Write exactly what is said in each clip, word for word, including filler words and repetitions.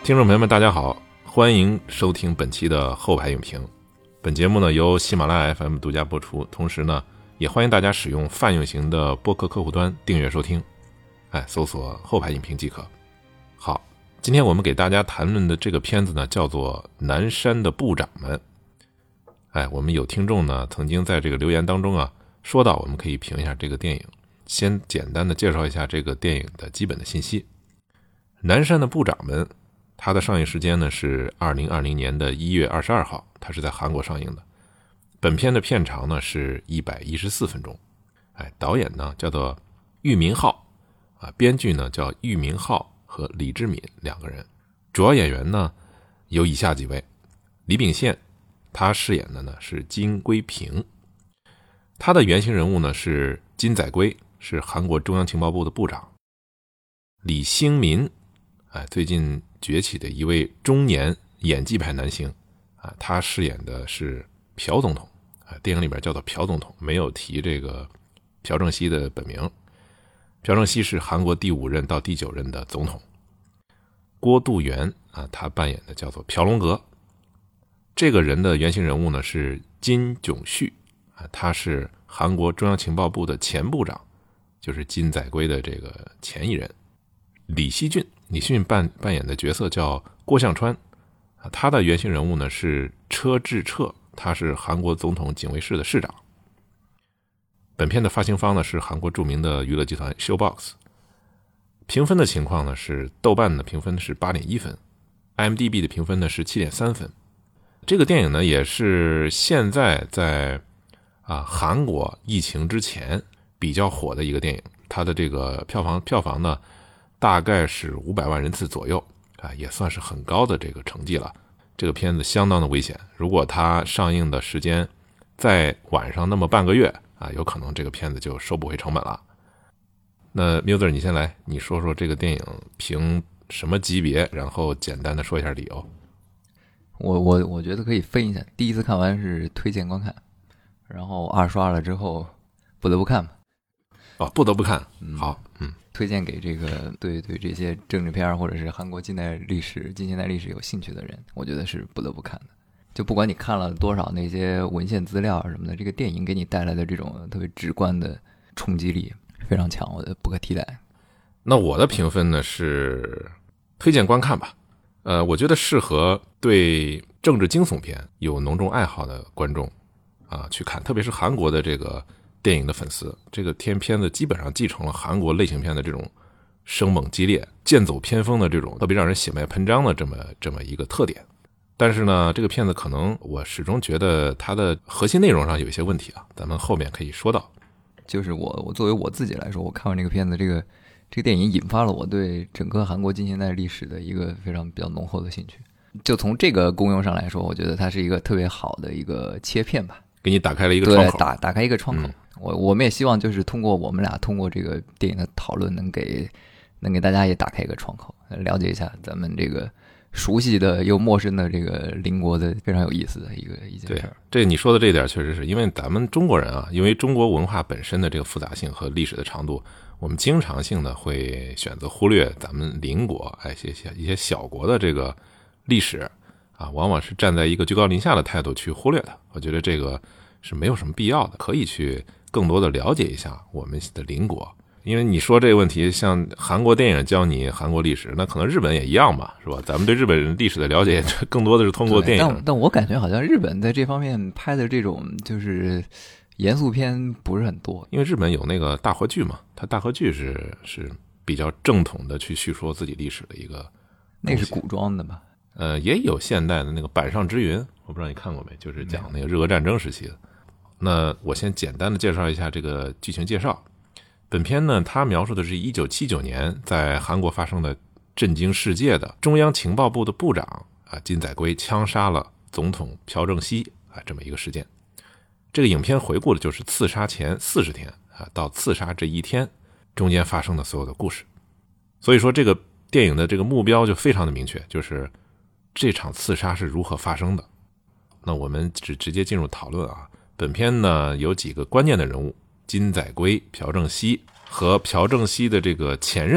听众朋友们大家好，欢迎收听本期的后排影评。本节目呢由喜马拉雅 F M 独家播出，同时呢也欢迎大家使用泛用型的播客客户端订阅收听，哎，搜索后排影评即可。好，今天我们给大家谈论的这个片子呢叫做《南山的部长们》。哎，我们有听众呢曾经在这个留言当中啊说到，我们可以评一下这个电影。先简单的介绍一下这个电影的基本的信息。南山的部长们，它的上映时间呢是二零二零年的一月二十二号，它是在韩国上映的。本片的片长呢是一百一十四分钟。哎，导演呢叫做玉明浩啊，编剧呢叫玉明浩和李志敏两个人。主要演员呢有以下几位：李秉宪，他饰演的呢是金圭平。他的原型人物呢是金载圭，是韩国中央情报部的部长。李兴民，哎，最近崛起的一位中年演技派男星啊，他饰演的是朴总统啊，电影里边叫做朴总统，没有提这个朴正熙的本名。朴正熙是韩国第五任到第九任的总统。郭度元啊，他扮演的叫做朴龙格。这个人的原型人物呢是金炯旭啊，他是韩国中央情报部的前部长，就是金载圭的这个前一人。李熙俊，李熙俊扮扮演的角色叫郭向川，他的原型人物呢是车智澈，他是韩国总统警卫室的室长。本片的发行方呢是韩国著名的娱乐集团 Showbox。评分的情况呢是豆瓣的评分是 八点一 分， I M D B 的评分呢是 七点三 分。这个电影呢也是现在在啊韩国疫情之前比较火的一个电影，它的这个票房票房呢大概是五百万人次左右啊，也算是很高的这个成绩了。这个片子相当的危险，如果它上映的时间在晚上那么半个月啊，有可能这个片子就收不回成本了。那 Muser 你先来，你说说这个电影评什么级别，然后简单的说一下理由。 我我我觉得可以分一下，第一次看完是推荐观看，然后二刷了之后不得不看吧。 哦，不得不看，好，嗯， 推荐给这个对对这些政治片或者是韩国近代历史、近现代历史有兴趣的人，我觉得是不得不看的。就不管你看了多少那些文献资料什么的，这个电影给你带来的这种特别直观的冲击力非常强，我觉得不可替代。 那我的评分呢是推荐观看吧。呃，我觉得适合对政治惊悚片有浓重爱好的观众啊去看，特别是韩国的这个电影的粉丝。这个片片子基本上继承了韩国类型片的这种生猛激烈、剑走偏锋的这种特别让人血脉喷张的这么这么一个特点。但是呢，这个片子可能我始终觉得它的核心内容上有一些问题啊，咱们后面可以说到。 就是我我作为我自己来说，我看完这个片子，这个这个电影引发了我对整个韩国近现代历史的一个非常比较浓厚的兴趣。就从这个功用上来说，我觉得它是一个特别好的一个切片吧，给你打开了一个窗口， 对，打打开一个窗口。嗯、我我们也希望就是通过我们俩通过这个电影的讨论，能给能给大家也打开一个窗口，了解一下咱们这个熟悉的又陌生的这个邻国的非常有意思的一个一件事。 对，这你说的这一点确实是因为咱们中国人啊，因为中国文化本身的这个复杂性和历史的长度，我们经常性的会选择忽略咱们邻国哎一些一些小国的这个历史啊，往往是站在一个居高临下的态度去忽略它。我觉得这个是没有什么必要的，可以去更多的了解一下我们的邻国。因为你说这个问题，像韩国电影教你韩国历史，那可能日本也一样吧，是吧？咱们对日本历史的了解更多的是通过电影。 但但我感觉好像日本在这方面拍的这种就是严肃片不是很多， 因为日本有那个大河剧嘛，它大河剧是是比较正统的去叙说自己历史的一个。 那是古装的吧？ 呃，也有现代的那个板上之云，我不知道你看过没，就是讲那个日俄战争时期的。那我先简单的介绍一下这个剧情介绍。本片呢，它描述的是一九七九年在韩国发生的震惊世界的中央情报部的部长啊金载圭枪杀了总统朴正熙啊这么一个事件。这个影片回顾的就是刺杀前四十天啊到刺杀这一天中间发生的所有的故事。所以说这个电影的这个目标就非常的明确，就是这场刺杀是如何发生的。那我们只直接进入讨论啊。本片呢有几个关键的人物，金载圭、朴正熙和朴正熙的这个前任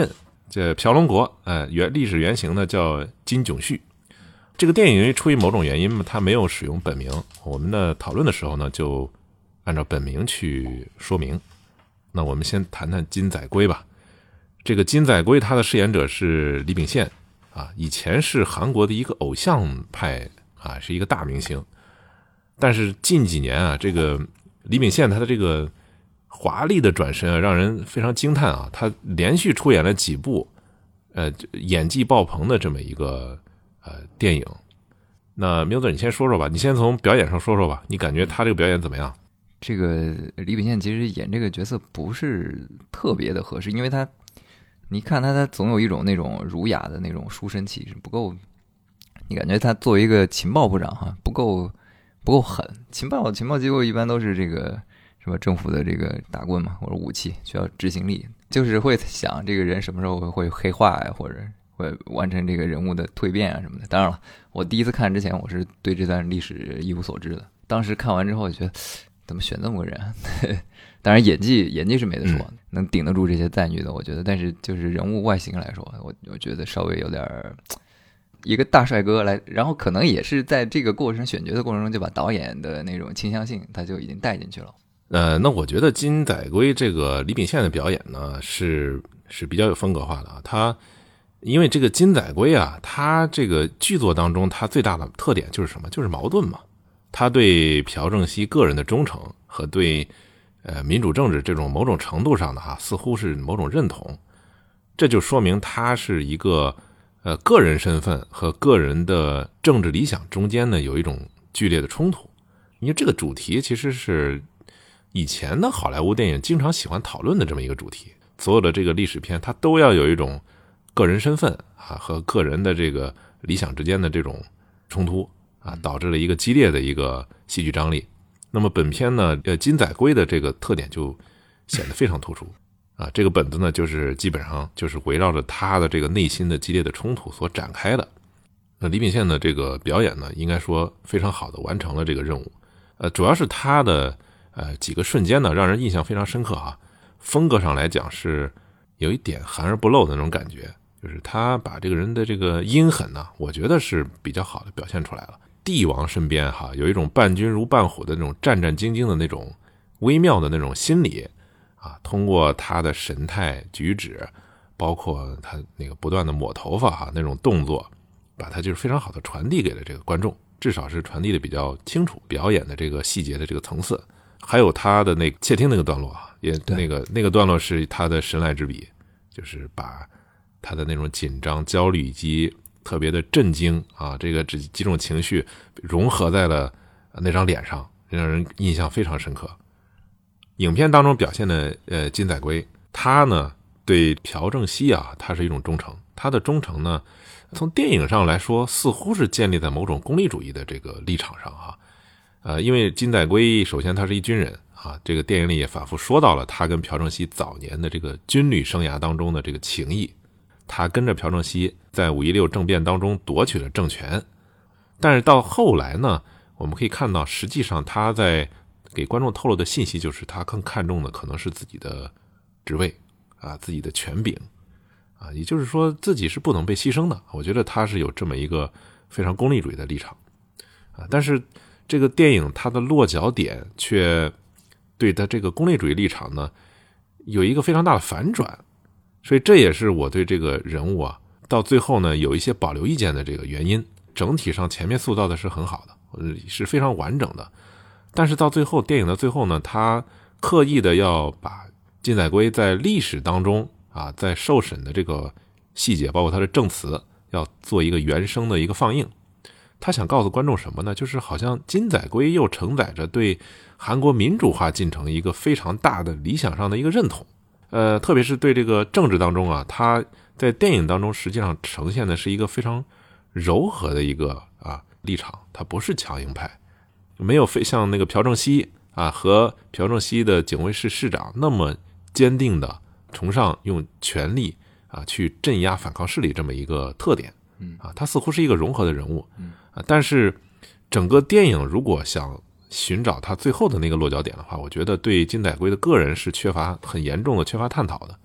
这朴龙国，呃，原历史原型呢叫金炯旭。这个电影因为出于某种原因嘛，他没有使用本名。我们呢讨论的时候呢，就按照本名去说明。那我们先谈谈金载圭吧。这个金载圭他的饰演者是李秉宪啊，以前是韩国的一个偶像派啊，是一个大明星。但是近几年啊，这个李秉宪他的这个华丽的转身啊，让人非常惊叹啊！他连续出演了几部呃演技爆棚的这么一个呃电影。那苗子你先说说吧，你先从表演上说说吧，你感觉他这个表演怎么样？ 这个李秉宪其实演这个角色不是特别的合适，因为他你看他他总有一种那种儒雅的那种书生气质，不够，你感觉他作为一个情报部长哈，不够不够狠。情报情报机构一般都是这个什么政府的这个打棍嘛，或者武器需要执行力，就是会想这个人什么时候会黑化呀，或者会完成这个人物的蜕变啊什么的。当然了，我第一次看之前我是对这段历史一无所知的，当时看完之后觉得怎么选这么个人啊当然演技演技是没得说，能顶得住这些赞誉的我觉得，但是就是人物外形来说，我我觉得稍微有点一个大帅哥来，然后可能也是在这个过程选角的过程中就把导演的那种倾向性他就已经带进去了。 呃，那我觉得金载圭这个李秉宪的表演呢是是比较有风格化的啊。他因为这个金载圭啊，他这个剧作当中他最大的特点就是什么？就是矛盾嘛。他对朴正熙个人的忠诚和对呃民主政治这种某种程度上的哈，似乎是某种认同。这就说明他是一个呃个人身份和个人的政治理想中间呢有一种剧烈的冲突。因为这个主题其实是以前的好莱坞电影经常喜欢讨论的这么一个主题，所有的这个历史片它都要有一种个人身份啊和个人的这个理想之间的这种冲突啊，导致了一个激烈的一个戏剧张力。那么本片呢，呃，金载圭的这个特点就显得非常突出啊。这个本子呢，就是基本上就是围绕着他的这个内心的激烈的冲突所展开的。那李秉宪的这个表演呢，应该说非常好的完成了这个任务。呃，主要是他的呃几个瞬间呢，让人印象非常深刻哈。风格上来讲是有一点含而不露的那种感觉，就是他把这个人的这个阴狠呢，我觉得是比较好的表现出来了。帝王身边哈，有一种伴君如伴虎的那种战战兢兢的那种微妙的那种心理啊，通过他的神态举止，包括他那个不断的抹头发哈那种动作，把他就是非常好的传递给了这个观众，至少是传递的比较清楚，表演的这个细节的这个层次。还有他的那个窃听那个段落啊，也那个那个段落是他的神来之笔，就是把他的那种紧张、焦虑以及特别的震惊啊，这个几几种情绪融合在了那张脸上，让人印象非常深刻。影片当中表现的呃金载圭，他呢对朴正熙啊，他是一种忠诚，他的忠诚呢，从电影上来说，似乎是建立在某种功利主义的这个立场上哈。呃，因为金载圭首先他是一军人啊，这个电影里也反复说到了他跟朴正熙早年的这个军旅生涯当中的这个情谊。他跟着朴正熙在五一六政变当中夺取了政权，但是到后来呢，我们可以看到，实际上他在给观众透露的信息就是他更看重的可能是自己的职位啊，自己的权柄啊，也就是说自己是不能被牺牲的。我觉得他是有这么一个非常功利主义的立场啊，但是这个电影它的落脚点却对他这个功利主义立场呢有一个非常大的反转。所以这也是我对这个人物啊，到最后呢有一些保留意见的这个原因。整体上前面塑造的是很好的，是非常完整的，但是到最后电影的最后呢，他刻意的要把金载圭在历史当中啊，在受审的这个细节，包括他的证词，要做一个原声的一个放映。他想告诉观众什么呢？就是好像金载圭又承载着对韩国民主化进程一个非常大的理想上的一个认同。呃，特别是对这个政治当中啊，他在电影当中实际上呈现的是一个非常柔和的一个啊立场，他不是强硬派，没有非像那个朴正熙啊和朴正熙的警卫室市长那么坚定的崇尚用权力啊去镇压反抗势力这么一个特点啊，他似乎是一个融合的人物啊，但是整个电影如果想寻找他最后的那个落脚点的话，我觉得对金载圭的个人是缺乏很严重的缺乏探讨的。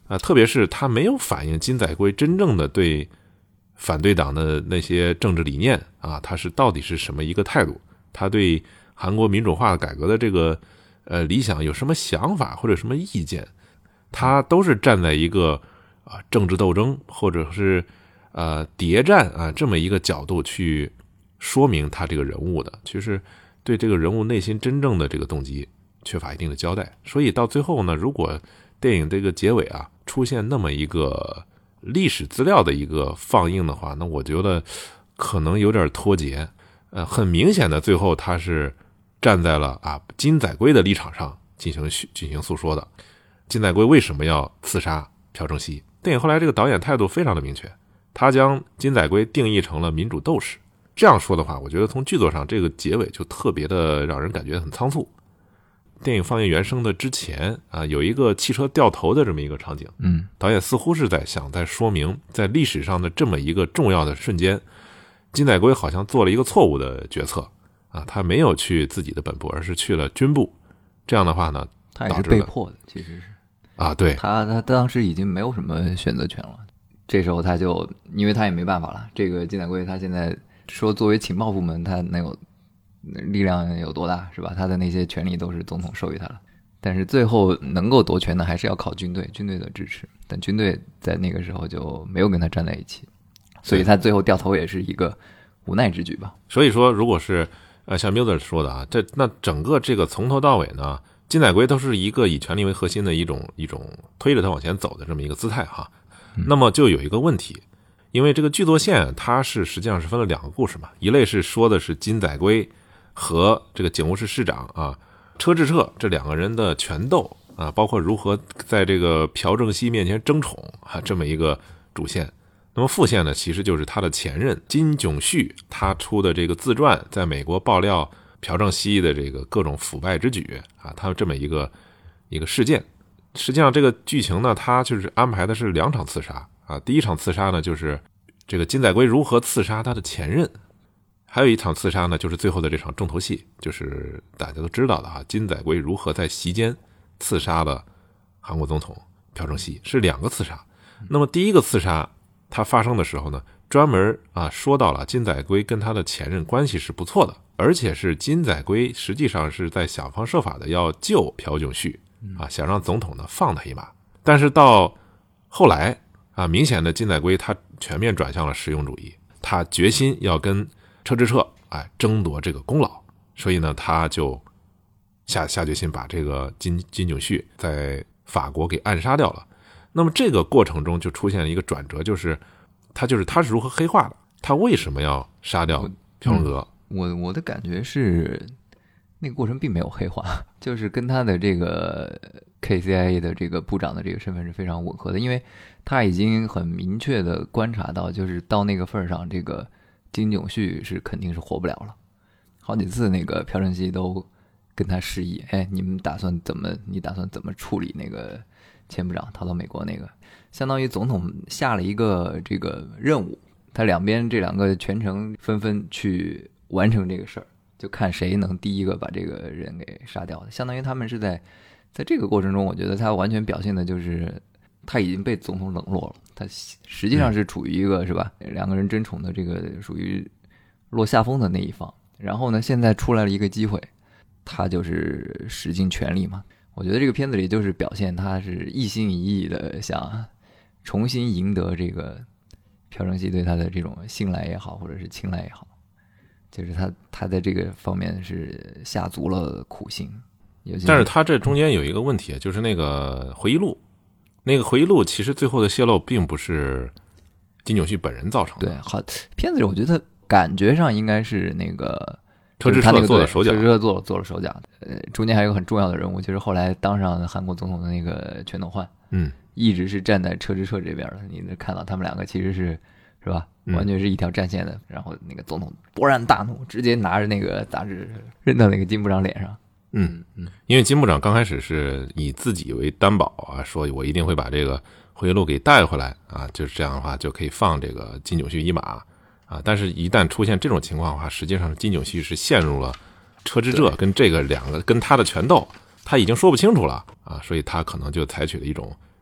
啊，特别是他没有反映金载圭真正的对反对党的那些政治理念啊，他是到底是什么一个态度，他对韩国民主化改革的这个呃理想有什么想法或者什么意见，他都是站在一个啊政治斗争或者是呃谍战啊这么一个角度去说明他这个人物的，其实对这个人物内心真正的这个动机缺乏一定的交代。所以到最后呢，如果电影这个结尾啊出现那么一个历史资料的一个放映的话，那我觉得可能有点脱节。呃，很明显的最后他是站在了啊金载圭的立场上进行进行诉说的。金载圭为什么要刺杀朴正熙？电影后来这个导演态度非常的明确，他将金载圭定义成了民主斗士。这样说的话，我觉得从剧作上这个结尾就特别的让人感觉很仓促。电影放映原声的之前啊，有一个汽车掉头的这么一个场景， 嗯， 导演似乎是在想在说明，在历史上的这么一个重要的瞬间，金载圭好像做了一个错误的决策啊，他没有去自己的本部，而是去了军部。这样的话呢， 他也是被迫的，其实是啊，对， 他他当时已经没有什么选择权了。这时候他就，因为他也没办法了，这个金载圭他现在说作为情报部门，他能有力量有多大，是吧？他的那些权利都是总统授予他的，但是最后能够夺权的还是要靠军队，军队的支持。但军队在那个时候就没有跟他站在一起，所以他最后掉头也是一个无奈之举吧。 所以说，如果是呃像 Miller 说的啊，这那整个这个从头到尾呢，金载圭都是一个以权力为核心的一种一种推着他往前走的这么一个姿态哈。那么就有一个问题，因为这个剧作线它是实际上是分了两个故事嘛，一类是说的是金载圭和这个警务室室长啊车智澈这两个人的权斗啊，包括如何在这个朴正熙面前争宠啊这么一个主线。那么副线呢，其实就是他的前任金炯旭他出的这个自传，在美国爆料朴正熙的这个各种腐败之举啊，他这么一个一个事件。实际上这个剧情呢，它就是安排的是两场刺杀啊。第一场刺杀呢，就是这个金载圭如何刺杀他的前任，还有一场刺杀呢，就是最后的这场重头戏，就是大家都知道的哈，金载圭如何在席间刺杀了韩国总统朴正熙，是两个刺杀。那么第一个刺杀它发生的时候呢，专门啊说到了金载圭跟他的前任关系是不错的，而且是金载圭实际上是在想方设法的要救朴炯旭啊，想让总统呢放他一马。但是到后来啊，明显的金载圭他全面转向了实用主义，他决心要跟车智澈哎争夺这个功劳，所以呢他就下下决心把这个金金炯旭在法国给暗杀掉了。那么这个过程中就出现了一个转折，就是他就是他是如何黑化的，他为什么要杀掉朴正娥？ 我我的感觉是那个过程并没有黑化，就是跟他的这个 K C I A 的这个部长的这个身份是非常吻合的，因为他已经很明确的观察到，就是到那个份上，这个金炯旭是肯定是活不了了。好几次那个朴正熙都跟他示意，哎，你们打算怎么？你打算怎么处理那个前部长逃到美国那个？相当于总统下了一个这个任务，他两边这两个全程纷纷去完成这个事儿。就看谁能第一个把这个人给杀掉的，相当于他们是在在这个过程中，我觉得他完全表现的就是他已经被总统冷落了，他实际上是处于一个、嗯、是吧，两个人争宠的这个属于落下风的那一方，然后呢现在出来了一个机会，他就是使尽全力嘛。我觉得这个片子里就是表现他是一心一意的想重新赢得这个朴正熙对他的这种信赖也好，或者是青睐也好，就是他他在这个方面是下足了苦心。 但是他这中间有一个问题，就是那个回忆录，那个回忆录其实最后的泄露并不是金炯旭本人造成的。 对，好，片子里我觉得感觉上应该是那个车智澈做了手脚， 车智澈做了做了手脚。呃，中间还有一个很重要的人物，就是后来当上韩国总统的那个全斗焕， 嗯， 一直是站在车智澈这边的。你能看到他们两个其实是是吧，完全是一条战线的。嗯、然后那个总统勃然大怒，直接拿着那个杂志扔到那个金部长脸上。 嗯嗯，因为金部长刚开始是以自己为担保啊，说我一定会把这个回忆录给带回来啊，就是这样的话就可以放这个金炯旭一马啊。但是，一旦出现这种情况的话，实际上金炯旭是陷入了车智澈跟这个两个跟他的权斗，他已经说不清楚了啊，所以他可能就采取了一种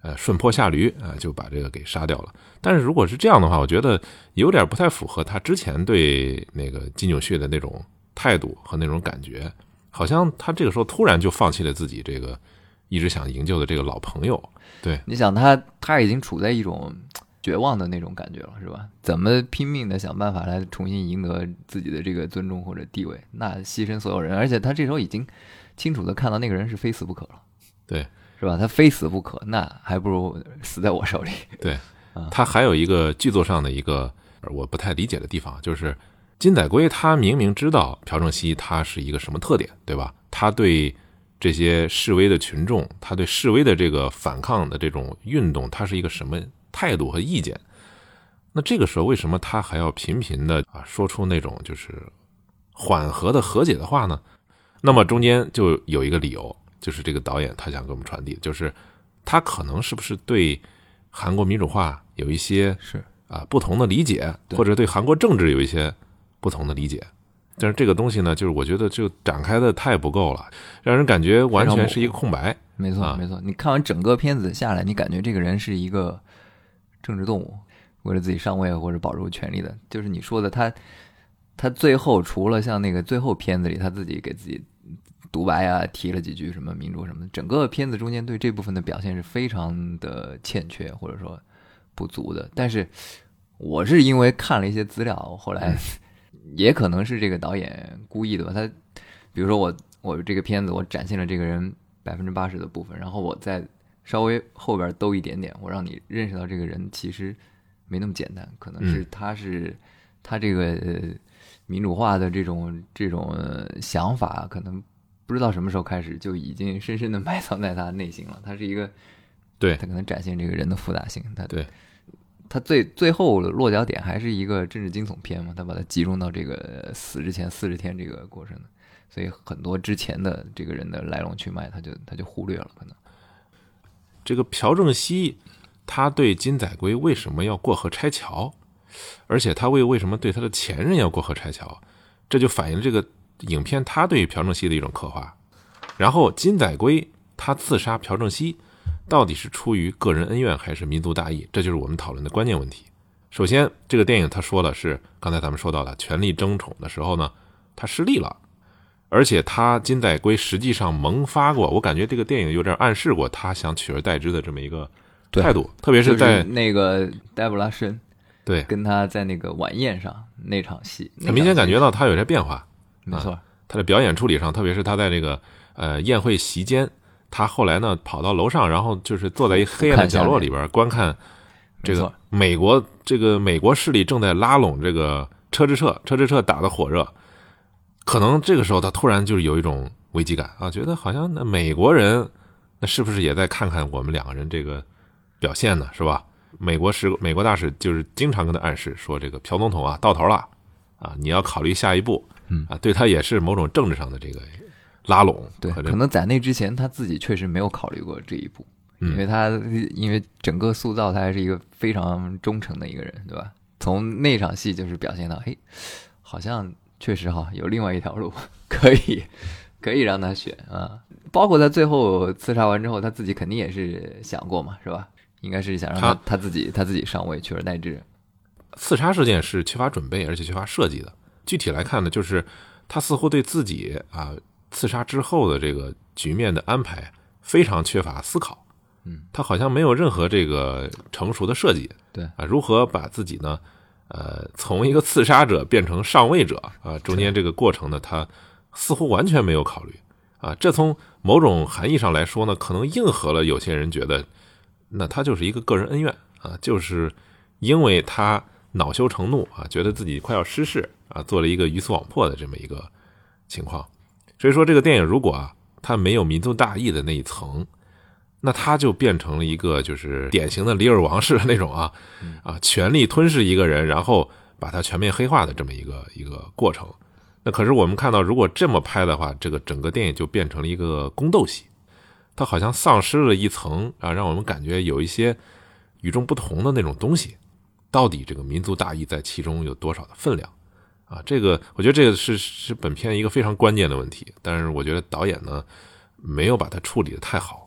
呃顺坡下驴啊、呃，就把这个给杀掉了。但是如果是这样的话，我觉得有点不太符合他之前对那个金九旭的那种态度和那种感觉，好像他这个时候突然就放弃了自己这个一直想营救的这个老朋友。对， 你想他他已经处在一种绝望的那种感觉了，是吧？怎么拼命的想办法来重新赢得自己的这个尊重或者地位，那牺牲所有人，而且他这时候已经清楚的看到那个人是非死不可了， 对， 是吧？他非死不可，那还不如死在我手里。 对，他还有一个剧作上的一个我不太理解的地方，就是金载圭他明明知道朴正熙他是一个什么特点，对吧？他对这些示威的群众，他对示威的这个反抗的这种运动，他是一个什么态度和意见？那这个时候为什么他还要频频的啊说出那种就是缓和的和解的话呢？那么中间就有一个理由，就是这个导演他想给我们传递，就是他可能是不是对韩国民主化有一些是啊不同的理解，或者对韩国政治有一些不同的理解。但是这个东西呢，就是我觉得就展开的太不够了，让人感觉完全是一个空白。 没错， 啊、 没错。你看完整个片子下来，你感觉这个人是一个政治动物，为了自己上位或者保住权力的。就是你说的，他他最后除了像那个最后片子里他自己给自己独白啊，提了几句什么民主什么的，整个片子中间对这部分的表现是非常的欠缺或者说不足的。但是我是因为看了一些资料，后来。也可能是这个导演故意的吧，他比如说我我这个片子我展现了这个人百分之八十的部分，然后我再稍微后边兜一点点，我让你认识到这个人其实没那么简单，可能是他是、嗯、他这个、呃、民主化的这种这种、呃、想法，可能不知道什么时候开始就已经深深的埋藏在他内心了。他是一个对他可能展现这个人的复杂性，他对。 他最最后落脚点还是一个政治惊悚片嘛，他把它集中到这个死之前四十天这个过程，所以很多之前的这个人的来龙去脉，他就他就忽略了。可能这个朴正熙他对金载圭为什么要过河拆桥，而且他为为什么对他的前任要过河拆桥，这就反映了这个影片他对朴正熙的一种刻画。然后金载圭他刺杀朴正熙到底是出于个人恩怨还是民族大义，这就是我们讨论的关键问题。首先这个电影他说的是刚才咱们说到的权力争宠的时候呢，他失利了，而且他金载圭实际上萌发过，我感觉这个电影有点暗示过他想取而代之的这么一个态度，特别是在、 就是、那个黛布拉申对跟他在那个晚宴上那场戏， 很明显感觉到他有些变化。 没错、 啊、他的表演处理上，特别是他在这个呃宴会席间，他后来呢跑到楼上，然后就是坐在一黑暗的角落里边观看这个美国这个美国势力正在拉拢这个车之彻，车之彻打得火热，可能这个时候他突然就是有一种危机感啊，觉得好像那美国人那是不是也在看看我们两个人这个表现呢，是吧？美国使美国大使就是经常跟他暗示说，这个朴总统啊到头了啊，你要考虑下一步， 嗯啊，对他也是某种政治上的这个拉拢。 对，可能在那之前他自己确实没有考虑过这一步， 嗯、 因为他因为整个塑造他还是一个非常忠诚的一个人，对吧？从那场戏就是表现到，嘿，好像确实哈有另外一条路可以可以让他选啊。包括他最后刺杀完之后，他自己肯定也是想过嘛，是吧？应该是想让他他, 他自己他自己上位，取而代之。 刺杀事件是缺乏准备而且缺乏设计的。具体来看呢，就是他似乎对自己啊刺杀之后的这个局面的安排非常缺乏思考。 嗯， 他好像没有任何这个成熟的设计。 对啊，如何把自己呢，呃，从一个刺杀者变成上位者啊，中间这个过程呢，他似乎完全没有考虑啊。这从某种含义上来说呢，可能应和了有些人觉得，那他就是一个个人恩怨啊，就是因为他恼羞成怒啊，觉得自己快要失势啊，做了一个鱼死网破的这么一个情况。所以说，这个电影如果啊，它没有民族大义的那一层，那他就变成了一个就是典型的李尔王式的那种啊啊，权力吞噬一个人，然后把他全面黑化的这么一个一个过程。那可是我们看到，如果这么拍的话，这个整个电影就变成了一个宫斗戏，它好像丧失了一层啊，让我们感觉有一些与众不同的那种东西。到底这个民族大义在其中有多少的分量啊？这个我觉得这个是是本片一个非常关键的问题，但是我觉得导演呢没有把它处理得太好。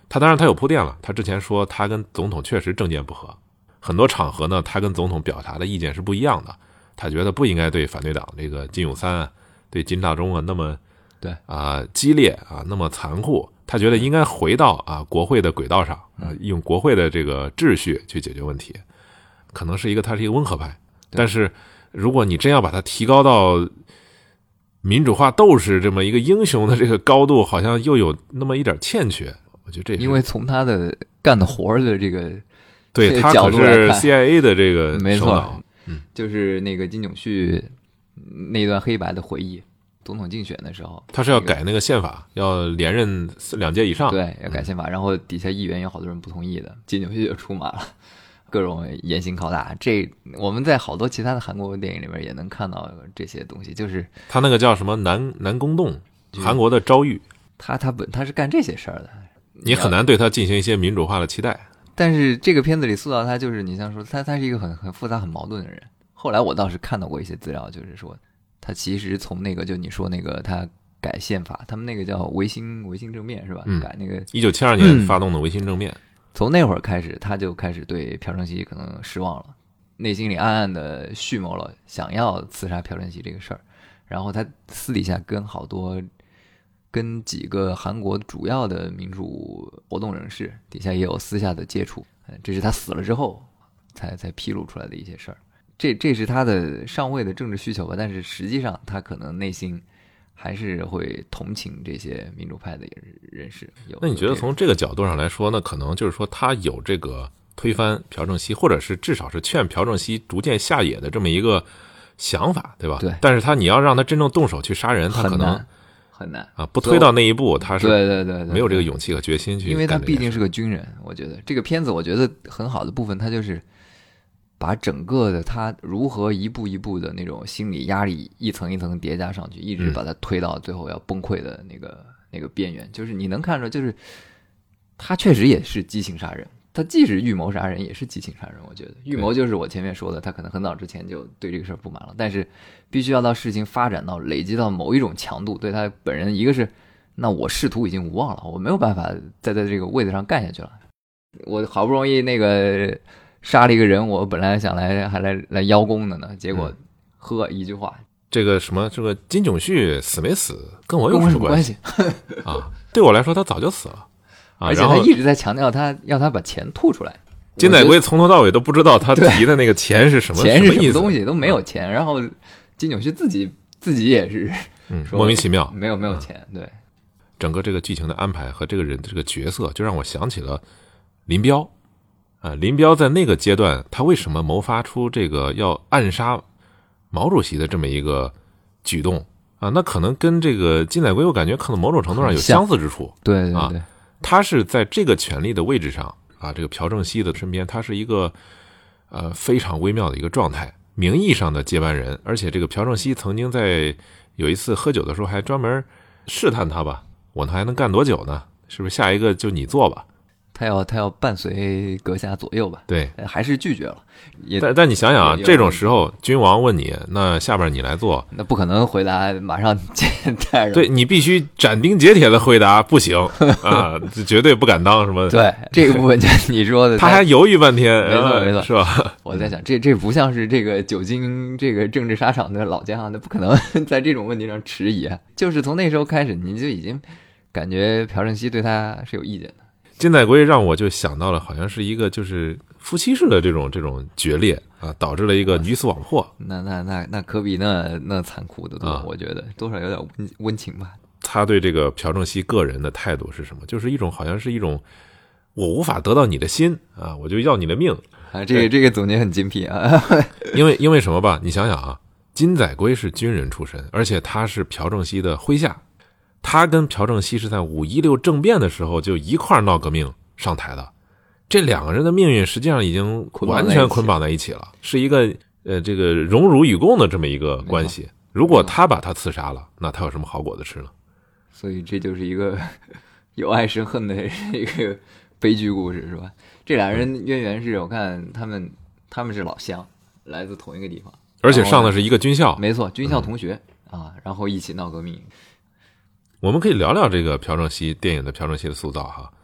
他当然他有铺垫了，他之前说他跟总统确实政见不合，很多场合呢，他跟总统表达的意见是不一样的。他觉得不应该对反对党这个金泳三啊，对金大中啊那么对啊、呃、激烈啊，那么残酷。他觉得应该回到啊国会的轨道上啊，用国会的这个秩序去解决问题。可能是一个他是一个温和派，但是如果你真要把它提高到民主化斗士这么一个英雄的这个高度，好像又有那么一点欠缺。我觉得这是因为从他的干的活的这个对他可是 C I A 的这个没错首脑，嗯， 就是那个金炯旭那段黑白的回忆，总统竞选的时候， 他是要改那个宪法，要连任两届以上， 对，要改宪法，然后底下议员有好多人不同意的，金炯旭就出马了。各种严刑拷打，这我们在好多其他的韩国电影里面也能看到这些东西，就是他那个叫什么南南宫洞，韩国的昭裕， 他他本他是干这些事儿的， 你很难对他进行一些民主化的期待。 但是这个片子里塑造他就是你像说他他是一个很很复杂很矛盾的人。后来我倒是看到过一些资料，就是说他其实从那个就你说那个他改宪法，他们那个叫维新维新政变是吧？ 嗯、 改那个一九七二年发动的维新政变。 嗯从那会儿开始，他就开始对朴正熙可能失望了，内心里暗暗的蓄谋了想要刺杀朴正熙这个事儿。然后他私底下跟好多、跟几个韩国主要的民主活动人士底下也有私下的接触，这是他死了之后才才披露出来的一些事儿。这这是他的上位的政治需求吧？但是实际上他可能内心还是会同情这些民主派的人士。 那你觉得从这个角度上来说呢，可能就是说他有这个推翻朴正熙，或者是至少是劝朴正熙逐渐下野的这么一个想法，对吧？ 对。 但是他你要让他真正动手去杀人，他可能很难啊，不推到那一步，他是对对对没有这个勇气和决心去。 因为他毕竟是个军人，我觉得这个片子我觉得很好的部分，他就是把整个的他如何一步一步的那种心理压力一层一层叠加上去，一直把他推到最后要崩溃的那个、嗯、那个边缘。就是你能看出，就是他确实也是激情杀人，他既是预谋杀人，也是激情杀人。我觉得预谋就是我前面说的，他可能很早之前就对这个事儿不满了，但是必须要到事情发展到累积到某一种强度，对他本人，一个是那我仕途已经无望了，我没有办法再在这个位子上干下去了，我好不容易那个杀了一个人，我本来想来还来来邀功的呢，结果呵、嗯、一句话， 这个什么这个金炯旭死没死跟我有什么关系啊？对我来说他早就死了。啊、 而且他一直在强调他要他把钱吐出来。 金载圭从头到尾都不知道他提的那个钱是什么， 钱是什么么东西，都没有钱。然后金炯旭自己自己也是， 嗯，莫名其妙， 没有没有钱。对， 整个这个剧情的安排和这个人的这个角色，就让我想起了林彪啊。林彪在那个阶段，他为什么谋发出这个要暗杀毛主席的这么一个举动啊？那可能跟这个金载圭，我感觉可能某种程度上有相似之处。 对对对。啊， 他是在这个权力的位置上啊，这个朴正熙的身边，他是一个呃非常微妙的一个状态，名义上的接班人。而且这个朴正熙曾经在有一次喝酒的时候还专门试探他吧，我还能干多久呢？是不是下一个就你做吧？ 他要他要伴随阁下左右吧？ 对， 还是拒绝了。也但但你想想啊，这种时候君王问你，那下边你来做， 那不可能回答马上带人。 对，你必须斩钉截铁的回答，不行啊，绝对不敢当什么。 对，这个部分就是你说的， 他还犹豫半天， 没错没错， 是吧？ 我在想，这这不像是这个久经这个政治沙场的老将，那不可能在这种问题上迟疑啊。就是从那时候开始，你就已经感觉朴正熙对他是有意见的。 金载圭让我就想到了，好像是一个就是夫妻式的这种这种决裂啊，导致了一个鱼死网破。 那那那那可比那那残酷的多，啊，我觉得多少有点温温情吧。 他对这个朴正熙个人的态度是什么？就是一种好像是一种我无法得到你的心啊，我就要你的命啊。这个这个总结很精辟啊。 因为因为什么吧？你想想啊，金载圭是军人出身，而且他是朴正熙的麾下。他跟朴正熙是在五一六政变的时候就一块闹革命上台的，这两个人的命运实际上已经完全捆绑在一起了，是一个呃这个荣辱与共的这么一个关系。如果他把他刺杀了，那他有什么好果子吃呢？ 所以这就是一个有爱生恨的一个悲剧故事，是吧？这俩人渊源是我看他们他们是老乡，来自同一个地方， 而且上的是一个军校， 没错，军校同学，嗯，啊，然后一起闹革命。 我们可以聊聊这个朴正熙电影的朴正熙的塑造哈，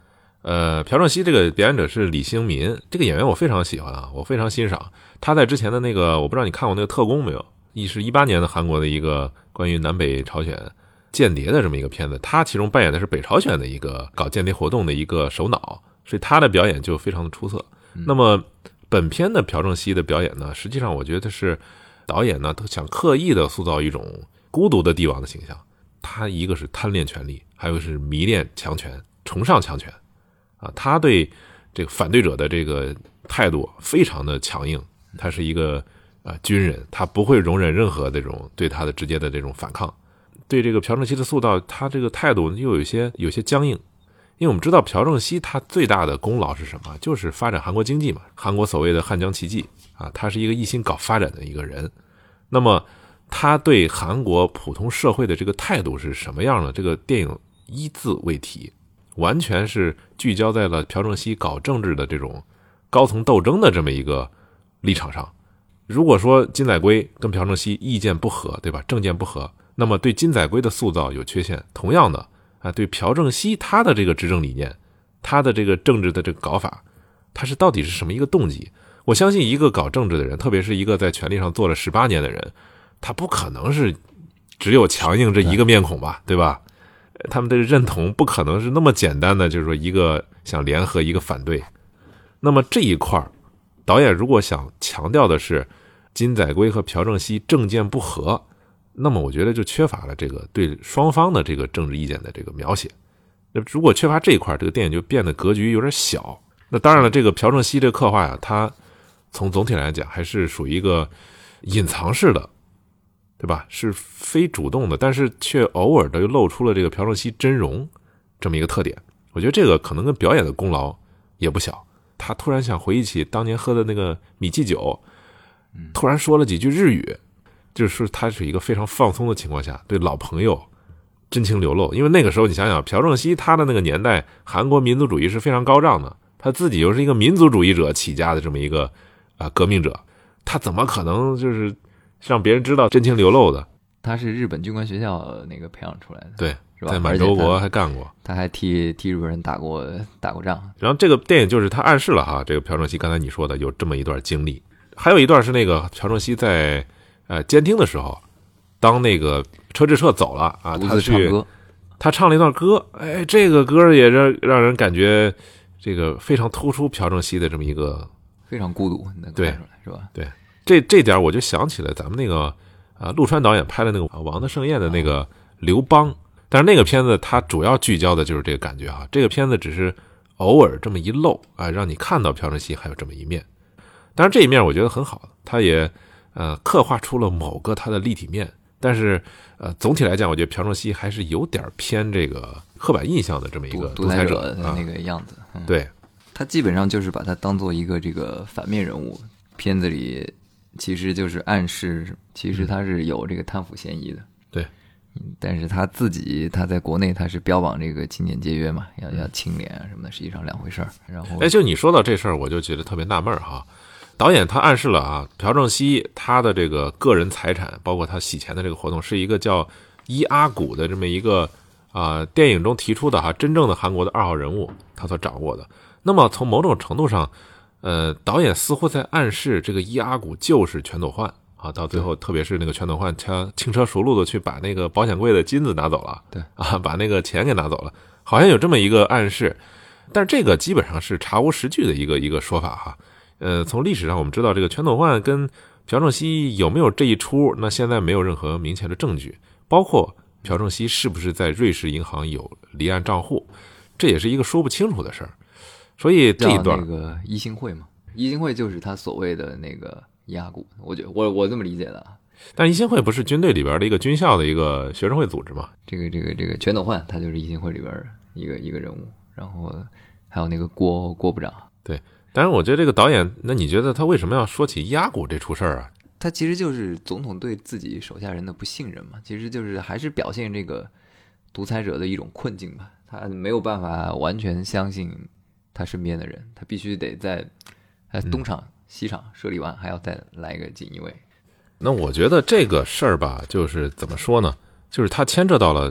呃，朴正熙这个表演者是李兴民，这个演员我非常喜欢啊，我非常欣赏。他在之前的那个，我不知道你看过那个《特工》没有？一是一八年的韩国的一个关于南北朝鲜间谍的这么一个片子，他其中扮演的是北朝鲜的一个搞间谍活动的一个首脑，所以他的表演就非常的出色。那么本片的朴正熙的表演呢，实际上我觉得是导演呢都想刻意的塑造一种孤独的帝王的形象。他一个是贪恋权力，还有是迷恋强权，崇尚强权啊，他对这个反对者的这个态度非常的强硬，他是一个呃军人，他不会容忍任何这种对他的直接的这种反抗。对这个朴正熙的塑造，他这个态度又有些有些僵硬，因为我们知道朴正熙他最大的功劳是什么？就是发展韩国经济嘛，韩国所谓的汉江奇迹啊，他是一个一心搞发展的一个人。那么他对韩国普通社会的这个态度是什么样的？这个电影一字未提，完全是聚焦在了朴正熙搞政治的这种高层斗争的这么一个立场上。如果说金载圭跟朴正熙意见不合，对吧？政见不合，那么对金载圭的塑造有缺陷。同样的啊，对朴正熙他的这个执政理念，他的这个政治的这个搞法，他是到底是什么一个动机？我相信一个搞政治的人，特别是一个在权力上做了十八年的人，他不可能是只有强硬这一个面孔吧，对吧？他们的认同不可能是那么简单的，就是说一个想联合，一个反对。那么这一块导演如果想强调的是金载圭和朴正熙政见不合，那么我觉得就缺乏了这个对双方的这个政治意见的这个描写。那如果缺乏这一块，这个电影就变得格局有点小。那当然了，这个朴正熙这个刻画呀，他从总体来讲还是属于一个隐藏式的，对吧？是非主动的，但是却偶尔的又露出了这个朴正熙真容这么一个特点。我觉得这个可能跟表演的功劳也不小。他突然想回忆起当年喝的那个米奇酒，突然说了几句日语，就是他是一个非常放松的情况下对老朋友真情流露。因为那个时候你想想，朴正熙他的那个年代，韩国民族主义是非常高涨的，他自己又是一个民族主义者起家的这么一个啊革命者，他怎么可能就是让别人知道真情流露的？ 他是日本军官学校那个培养出来的， 对， 是吧？ 在满洲国还干过， 他还替替日本人打过打过仗。 然后这个电影就是他暗示了哈，这个朴正熙刚才你说的有这么一段经历，还有一段是那个朴正熙在呃监听的时候，当那个车志彻走了啊，他去他唱了一段歌，哎，这个歌也让让人感觉这个非常突出朴正熙的这么一个非常孤独，能看出来是吧？ 对，这这点我就想起了咱们那个啊陆川导演拍的那个《王的盛宴》的那个刘邦，但是那个片子它主要聚焦的就是这个感觉啊，这个片子只是偶尔这么一露啊，让你看到朴正熙还有这么一面。当然这一面我觉得很好，他也呃刻画出了某个他的立体面，但是呃总体来讲，我觉得朴正熙还是有点偏这个刻板印象的这么一个独裁者的那个样子。 啊嗯、对， 他基本上就是把他当做一个这个反面人物，片子里其实就是暗示，其实他是有这个贪腐嫌疑的。 对， 但是他自己他在国内他是标榜这个勤俭节约嘛，要要清廉啊什么的，实际上两回事儿。然后， 哎，就你说到这事儿，我就觉得特别纳闷哈。导演他暗示了啊，朴正熙他的这个个人财产，包括他洗钱的这个活动，是一个叫伊阿古的这么一个啊、呃、电影中提出的哈真正的韩国的二号人物，他所掌握的。那么从某种程度上，呃，导演似乎在暗示这个伊阿古就是全斗焕啊，到最后特别是那个全斗焕他轻车熟路的去把那个保险柜的金子拿走了， 对啊，把那个钱给拿走了，好像有这么一个暗示，但是这个基本上是查无实据的一个一个说法哈。呃，从历史上我们知道这个全斗焕跟朴正熙有没有这一出，那现在没有任何明确的证据，包括朴正熙是不是在瑞士银行有离岸账户，这也是一个说不清楚的事儿。所以这一段那个一兴会嘛，一兴会就是他所谓的那个亚股，我觉得我我这么理解的啊。 但一兴会不是军队里边的一个军校的一个学生会组织吗？ 这个这个这个全斗焕他就是一兴会里边一个一个人物，然后还有那个郭郭部长。 对，但是我觉得这个导演，那你觉得他为什么要说起亚股这出事儿啊？ 他其实就是总统对自己手下人的不信任嘛，其实就是还是表现这个独裁者的一种困境吧。他没有办法完全相信他身边的人，他必须得在东厂、嗯、西厂设立完，还要再来一个锦衣卫。 那我觉得这个事儿吧，就是怎么说呢？就是他牵扯到了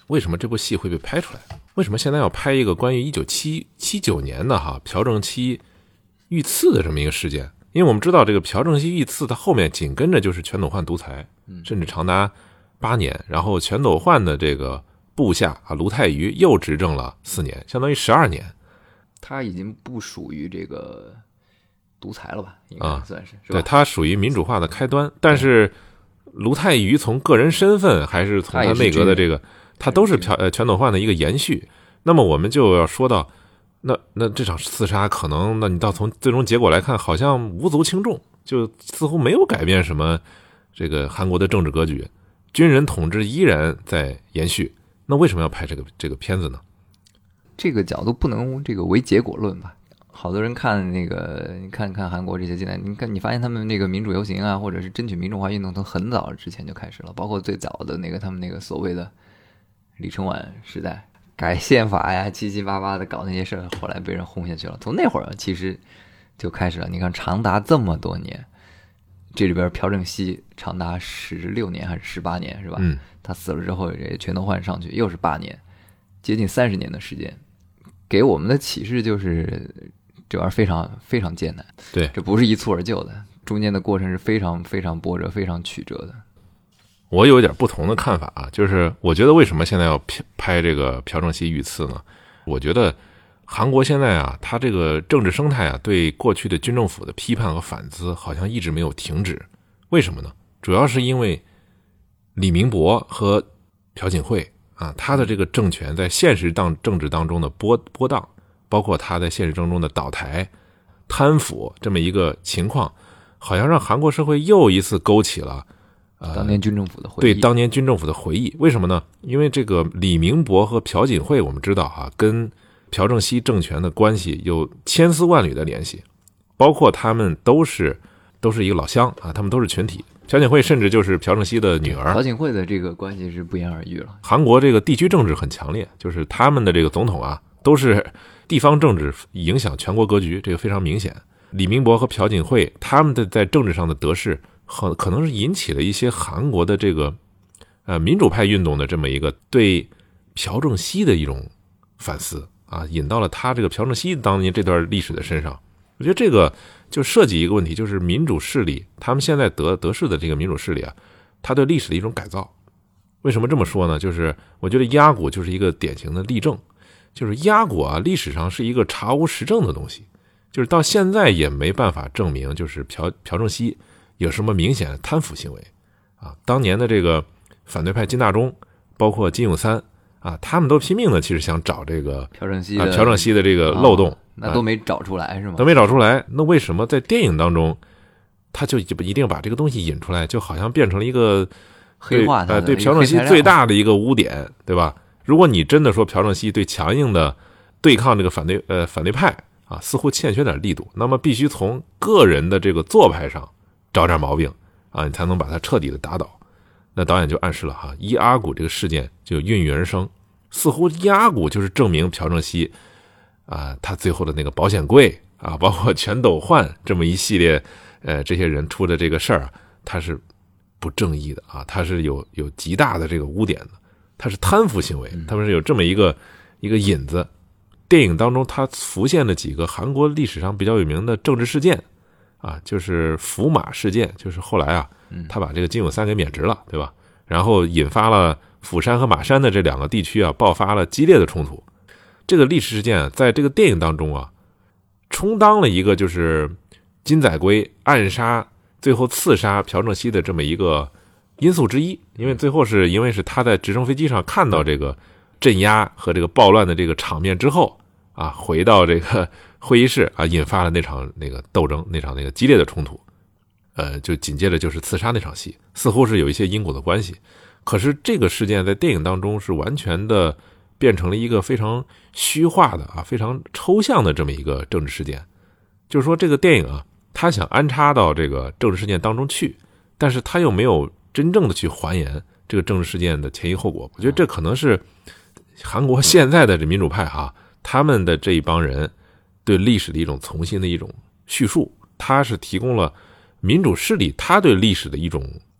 为什么这部戏会被拍出来？为什么现在要拍一个关于一九七九年的哈朴正熙遇刺的这么一个事件？因为我们知道这个朴正熙遇刺，它后面紧跟着就是全斗焕独裁，甚至长达八年，然后全斗焕的这个部下啊卢泰愚又执政了四年，相当于十二年。 他已经不属于这个独裁了吧？应该算是， 啊、 是吧？ 对，他属于民主化的开端。但是卢泰愚从个人身份还是从他内阁的这个，他都是朴呃全斗焕的一个延续。那么我们就要说到。那那这场刺杀可能，那你到从最终结果来看，好像无足轻重，就似乎没有改变什么这个韩国的政治格局，军人统治依然在延续。那为什么要拍这个这个片子呢？ 这个角度不能这个唯结果论吧？好多人看那个，你看看韩国这些近代，你看你发现他们那个民主游行啊，或者是争取民主化运动，从很早之前就开始了，包括最早的那个他们那个所谓的李承晚时代。改宪法呀，七七八八的搞那些事儿，后来被人轰下去了。从那会儿其实就开始了。你看，长达这么多年，这里边朴正熙长达十六年还是十八年，是吧？ 嗯， 他死了之后，这全斗焕上去又是八年，接近三十年的时间，给我们的启示就是这玩意儿非常非常艰难。 对， 这不是一蹴而就的，中间的过程是非常非常波折、非常曲折的。 我有一点不同的看法啊，就是我觉得为什么现在要拍这个朴正熙遇刺呢？我觉得韩国现在啊，它这个政治生态啊，对过去的军政府的批判和反思好像一直没有停止。为什么呢？主要是因为李明博和朴槿惠啊，他的这个政权在现实当政治当中的波波荡，包括他在现实当中的倒台、贪腐这么一个情况，好像让韩国社会又一次勾起了。呃， 当年军政府的回忆， 对当年军政府的回忆，为什么呢？因为这个李明博和朴槿惠，我们知道啊，跟朴正熙政权的关系有千丝万缕的联系，包括他们都是都是一个老乡啊，他们都是群体。朴槿惠甚至就是朴正熙的女儿。 朴槿惠的这个关系是不言而喻了。 韩国这个地区政治很强烈，就是他们的这个总统啊，都是地方政治影响全国格局，这个非常明显。李明博和朴槿惠他们的在政治上的得势。很可能是引起了一些韩国的这个呃民主派运动的这么一个对朴正熙的一种反思啊，引到了他这个朴正熙当年这段历史的身上。我觉得这个就涉及一个问题，就是民主势力他们现在得得势的这个民主势力啊，他对历史的一种改造。为什么这么说呢？就是我觉得鸭骨就是一个典型的例证，就是鸭骨啊历史上是一个查无实证的东西，就是到现在也没办法证明就是朴朴正熙有什么明显的贪腐行为啊？当年的这个反对派金大中，包括金泳三啊，他们都拼命的其实想找这个朴正熙啊朴正熙的这个漏洞， 哦、那都没找出来是吗？ 都没找出来。那为什么在电影当中，他就一定把这个东西引出来，就好像变成了一个黑化的对朴正熙最大的一个污点，对吧？如果你真的说朴正熙对强硬的对抗这个反对呃反对派啊，似乎欠缺点力度，那么必须从个人的这个做派上找点毛病啊，你才能把他彻底的打倒。那导演就暗示了哈，伊阿古这个事件就孕育而生，似乎伊阿古就是证明朴正熙啊，他最后的那个保险柜啊，包括全斗焕这么一系列呃这些人出的这个事儿，他是不正义的啊，他是有有极大的这个污点的，他是贪腐行为，他们是有这么一个一个引子。电影当中他浮现了几个韩国历史上比较有名的政治事件。啊，就是福马事件，就是后来啊，他把这个金泳三给免职了，对吧？然后引发了釜山和马山的这两个地区啊，爆发了激烈的冲突。这个历史事件啊，在这个电影当中啊，充当了一个就是金载圭暗杀、最后刺杀朴正熙的这么一个因素之一。因为最后是因为是他在直升飞机上看到这个镇压和这个暴乱的这个场面之后啊，回到这个会议室啊，引发了那场那个斗争，那场那个激烈的冲突，呃，就紧接着就是刺杀那场戏，似乎是有一些因果的关系。可是这个事件在电影当中是完全的变成了一个非常虚化的啊，非常抽象的这么一个政治事件。就是说这个电影啊，他想安插到这个政治事件当中去，但是他又没有真正的去还原这个政治事件的前因后果。我觉得这可能是韩国现在的这民主派哈、啊，他们的这一帮人对历史的一种重新的一种叙述，它是提供了民主势力他对历史的一种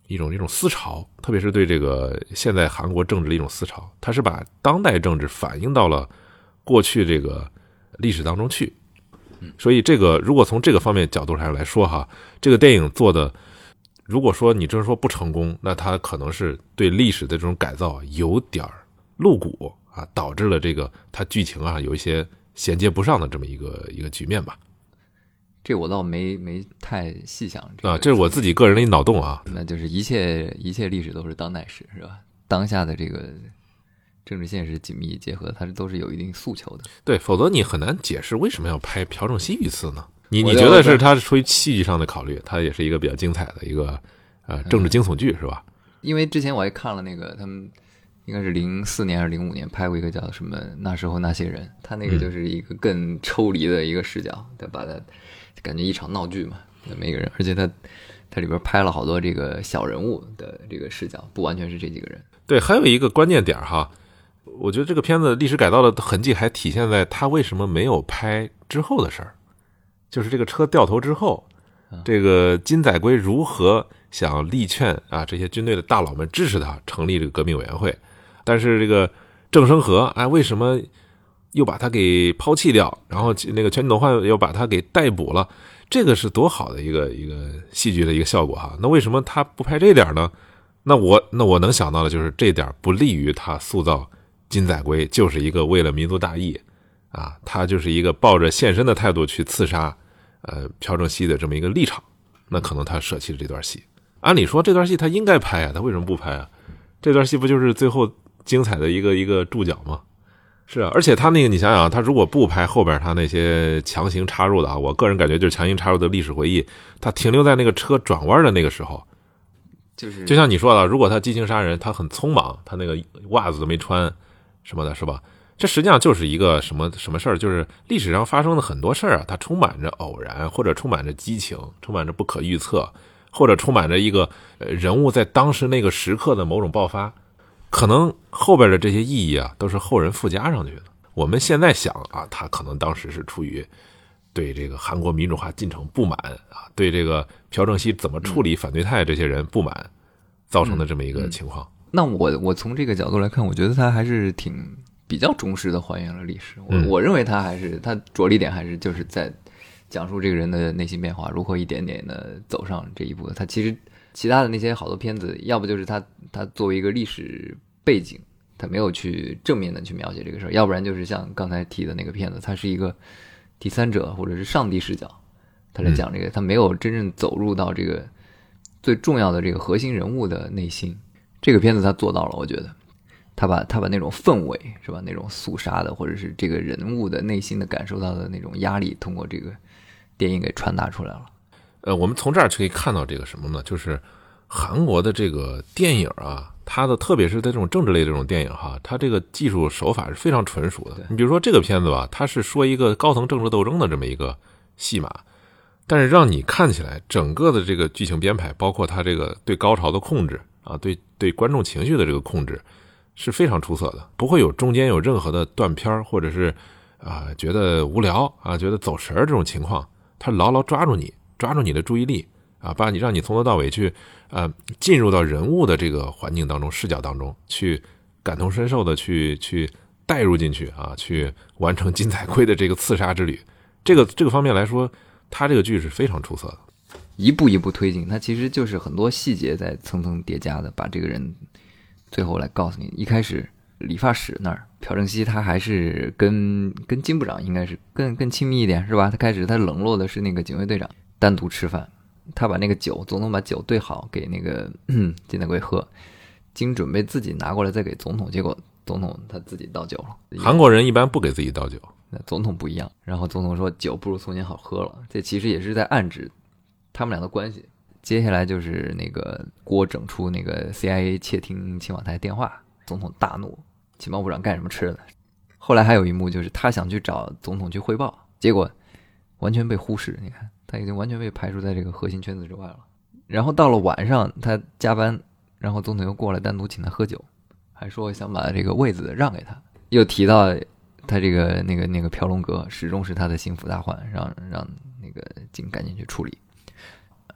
一种一种思潮，特别是对这个现在韩国政治的一种思潮，它是把当代政治反映到了过去这个历史当中去。所以这个如果从这个方面角度上来说哈，这个电影做的，如果说你真说不成功，那它可能是对历史的这种改造有点露骨啊，导致了这个它剧情啊有一些衔接不上的这么一个一个局面吧。 这我倒没没太细想、这个、 啊，这是我自己个人的一脑洞啊。 那就是一切一切历史都是当代史，是吧？当下的这个政治现实紧密结合，它都是有一定诉求的。 对，否则你很难解释为什么要拍朴正熙遇刺呢？你你觉得是他出于戏剧上的考虑，它也是一个比较精彩的一个呃政治惊悚剧，是吧？ 因为之前我也看了那个他们。应该是零四年还是零五年拍过一个叫什么那时候那些人，他那个就是一个更抽离的一个视角，他把它感觉一场闹剧嘛，每个人，而且他他里边拍了好多这个小人物的这个视角，不完全是这几个人。 对，还有一个关键点哈，我觉得这个片子历史改造的痕迹还体现在他为什么没有拍之后的事儿，就是这个车掉头之后，这个金载圭如何想力劝啊这些军队的大佬们支持他成立这个革命委员会。但是这个郑生和哎，为什么又把他给抛弃掉？然后那个全景斗焕又把他给逮捕了？这个是多好的一个一个戏剧的一个效果哈！那为什么他不拍这点呢？那我那我能想到的就是这点不利于他塑造金载圭就是一个为了民族大义啊，他就是一个抱着献身的态度去刺杀呃朴正熙的这么一个立场。那可能他舍弃了这段戏。按理说这段戏他应该拍啊，他为什么不拍啊？这段戏不就是最后精彩的一个一个注脚吗？是啊，而且他那个你想想，他如果不拍后边他那些强行插入的啊，我个人感觉就是强行插入的历史回忆，他停留在那个车转弯的那个时候， 就是就像你说的，如果他激情杀人，他很匆忙，他那个袜子都没穿什么的，是吧？这实际上就是一个什么什么事儿，就是历史上发生的很多事儿啊，它充满着偶然，或者充满着激情，充满着不可预测，或者充满着一个人物在当时那个时刻的某种爆发。可能后边的这些意义啊，都是后人附加上去的。我们现在想啊，他可能当时是出于对这个韩国民主化进程不满啊，对这个朴正熙怎么处理反对派这些人不满，造成的这么一个情况。 嗯嗯、那我我从这个角度来看，我觉得他还是挺比较忠实的还原了历史。我、嗯、我认为他还是他着力点还是就是在讲述这个人的内心变化，如何一点点的走上这一步。他其实其他的那些好多片子，要不就是他他作为一个历史背景，他没有去正面的去描写这个事儿，要不然就是像刚才提的那个片子，他是一个第三者或者是上帝视角，他来讲这个，他没有真正走入到这个最重要的这个核心人物的内心。这个片子他做到了，我觉得他把他把那种氛围是吧，那种肃杀的或者是这个人物的内心的感受到的那种压力，通过这个电影给传达出来了。 呃，我们从这儿可以看到这个什么呢？就是韩国的这个电影啊，它的特别是在这种政治类的这种电影哈，它这个技术手法是非常纯熟的。你比如说这个片子吧，它是说一个高层政治斗争的这么一个戏码，但是让你看起来整个的这个剧情编排，包括它这个对高潮的控制啊，对对观众情绪的这个控制是非常出色的，不会有中间有任何的断片或者是啊、呃、觉得无聊啊觉得走神这种情况，它牢牢抓住你。抓住你的注意力啊，把你让你从头到尾去呃进入到人物的这个环境当中、视角当中，去感同身受的去去带入进去啊，去完成金载圭的这个刺杀之旅。这个这个方面来说，他这个剧是非常出色的， 一步一步推进，它其实就是很多细节在层层叠加的，把这个人最后来告诉你。一开始理发室那儿，朴正熙他还是跟跟金部长应该是更更亲密一点，是吧？他开始他冷落的是那个警卫队长。单独吃饭，他把那个酒，总统把酒兑好给那个金载圭喝，金准备自己拿过来再给总统，结果总统他自己倒酒了。 韩国人一般不给自己倒酒， 那总统不一样。然后总统说酒不如从前好喝了，这其实也是在暗指他们俩的关系。接下来就是那个郭整出那个 C I A 窃听青瓦台电话，总统大怒，情报部长干什么吃的？后来还有一幕就是他想去找总统去汇报，结果完全被忽视，你看。他已经完全被排除在这个核心圈子之外了。然后到了晚上，他加班，然后总统又过来单独请他喝酒，还说想把这个位子让给他，又提到他这个那个那个朴龙阁始终是他的心腹大患，让让那个警赶紧去处理。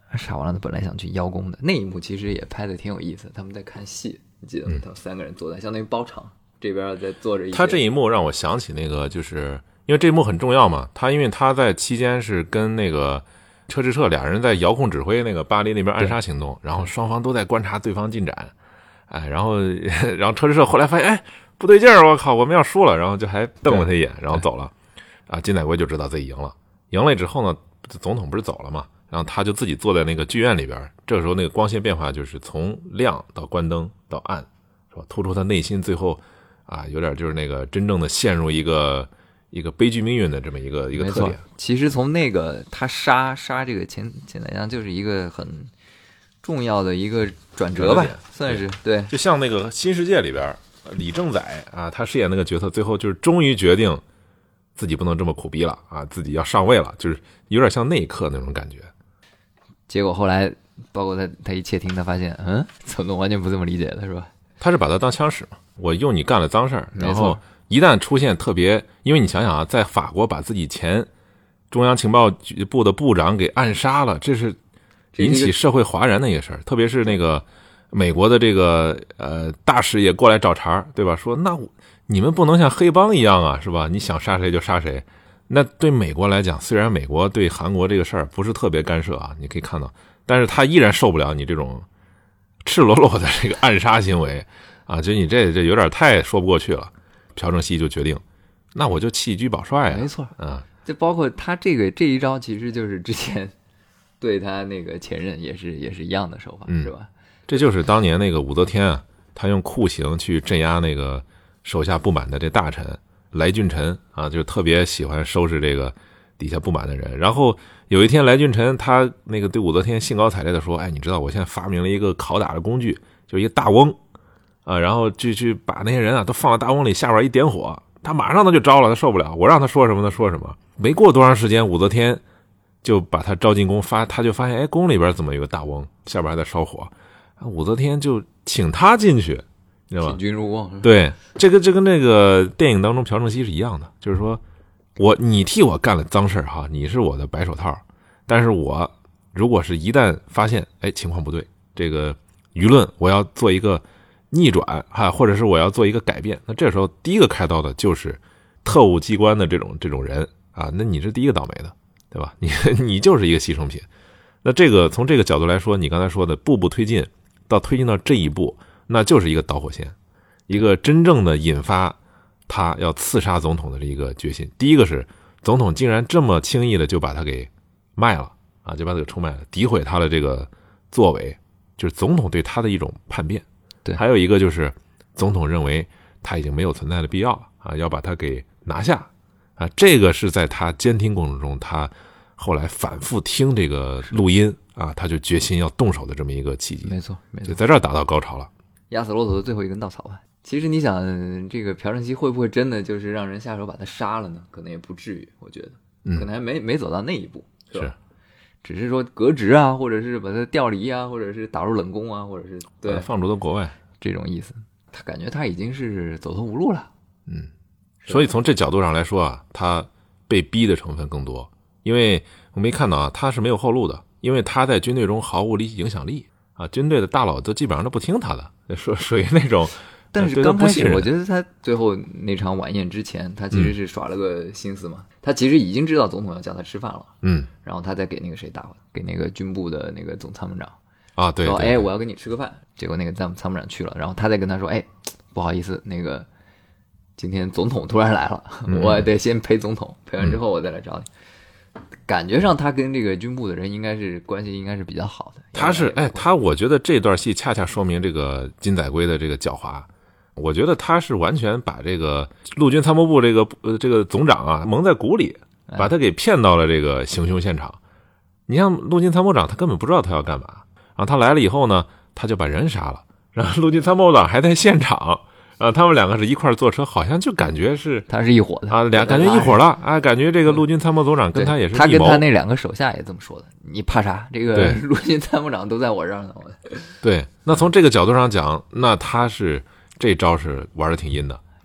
傻王子本来想去邀功的那一幕，其实也拍的挺有意思。他们在看戏，你记得吗？他们三个人坐在相当于包场，这边在坐着一些。 他这一幕让我想起那个，就是因为这一幕很重要嘛。他因为他在期间是跟那个车智澈俩人在遥控指挥那个巴黎那边暗杀行动，然后双方都在观察对方进展。哎，然后然后车智澈后来发现，哎，不对劲儿，我靠，我们要输了，然后就还瞪了他一眼，然后走了。啊，金载圭就知道自己赢了。赢了之后呢，总统不是走了嘛？然后他就自己坐在那个剧院里边，这个时候那个光线变化就是从亮到关灯到暗，是吧？突出他内心最后啊，有点就是那个真正的陷入一个一个悲剧命运的这么一个一个特点。 其实从那个他杀杀这个钱钱载江就是一个很重要的一个转折吧，算是对。 就像那个《新世界》里边，李正宰啊，他饰演那个角色，最后就是终于决定自己不能这么苦逼了啊，自己要上位了，就是有点像那一刻那种感觉。 结果后来，包括他他一窃听，他发现，嗯，总统完全不这么理解的，是吧？ 他是把他当枪使嘛，我用你干了脏事儿，然后一旦出现特别，因为你想想啊，在法国把自己前中央情报局部的部长给暗杀了，这是引起社会哗然的一个事儿，特别是那个美国的这个呃大使也过来找茬，对吧？说那你们不能像黑帮一样啊，是吧？你想杀谁就杀谁。那对美国来讲，虽然美国对韩国这个事儿不是特别干涉啊，你可以看到，但是他依然受不了你这种赤裸裸的这个暗杀行为啊，就你这这有点太说不过去了。朴正熙就决定，那我就弃车保帅啊， 没错啊， 就包括他这个这一招，其实就是之前对他那个前任也是也是一样的手法， 嗯、 是吧？ 这就是当年那个武则天啊，他用酷刑去镇压那个手下不满的这大臣。来俊臣啊，就特别喜欢收拾这个底下不满的人。然后有一天，来俊臣他那个对武则天兴高采烈的说：“哎，你知道我现在发明了一个拷打的工具，就是一个大瓮啊，然后就去把那些人啊都放到大瓮里，下边一点火，他马上他就招了，他受不了，我让他说什么他说什么。没过多长时间，武则天就把他招进宫，发他就发现，哎，宫里边怎么有个大瓮，下边还在烧火，武则天就请他进去。” 请君入瓮。 对，这个这跟那个电影当中朴正熙是一样的，就是说我你替我干了脏事哈，你是我的白手套，但是我如果是一旦发现哎情况不对，这个舆论我要做一个逆转哈，或者是我要做一个改变，那这时候第一个开刀的就是特务机关的这种这种人啊，那你是第一个倒霉的，对吧？你你就是一个牺牲品。那这个从这个角度来说，你刚才说的步步推进到推进到这一步。那就是一个导火线，一个真正的引发他要刺杀总统的这一个决心。第一个是总统竟然这么轻易的就把他给卖了啊，就把他给出卖了，诋毁他的这个作为，就是总统对他的一种叛变。 对， 还有一个就是总统认为他已经没有存在的必要了啊，要把他给拿下啊。这个是在他监听过程中，他后来反复听这个录音啊，他就决心要动手的这么一个契机。 没错，没错， 就在这儿达到高潮了。 压死骆驼的最后一根稻草吧。其实你想，这个朴正熙会不会真的就是让人下手把他杀了呢？可能也不至于，我觉得，可能还没、嗯、没走到那一步，是吧？是，只是说革职啊，或者是把他调离啊，或者是打入冷宫啊，或者是对放逐到国外这种意思。他感觉他已经是走投无路了， 嗯。所以从这角度上来说啊，他被逼的成分更多，因为我没看到啊，他是没有后路的，因为他在军队中毫无影响力。啊，军队的大佬都基本上都不听他的，说属于那种。 但是刚开始，我觉得他最后那场晚宴之前，他其实是耍了个心思嘛。嗯、他其实已经知道总统要叫他吃饭了， 嗯， 然后他再给那个谁打，给那个军部的那个总参谋长啊，对， 说，哎，我要跟你吃个饭。结果那个参参谋长去了，然后他再跟他说，哎，不好意思，那个今天总统突然来了，嗯、我得先陪总统，陪完之后我再来找你。嗯感觉上他跟这个军部的人应该是关系应该是比较好的。 他是哎，他我觉得这段戏恰恰说明这个金载圭的这个狡猾。我觉得他是完全把这个陆军参谋部这个呃这个总长啊蒙在鼓里，把他给骗到了这个行凶现场。你像陆军参谋长，他根本不知道他要干嘛，然后他来了以后呢，他就把人杀了，然后陆军参谋长还在现场。啊，他们两个是一块坐车，好像就感觉是他是一伙的啊，俩感觉一伙了啊，感觉这个陆军参谋总长跟他也是一谋。 他跟他那两个手下也这么说的，你怕啥？这个陆军参谋长都在我这儿呢。 对，那从这个角度上讲，那他是这招是玩的挺阴的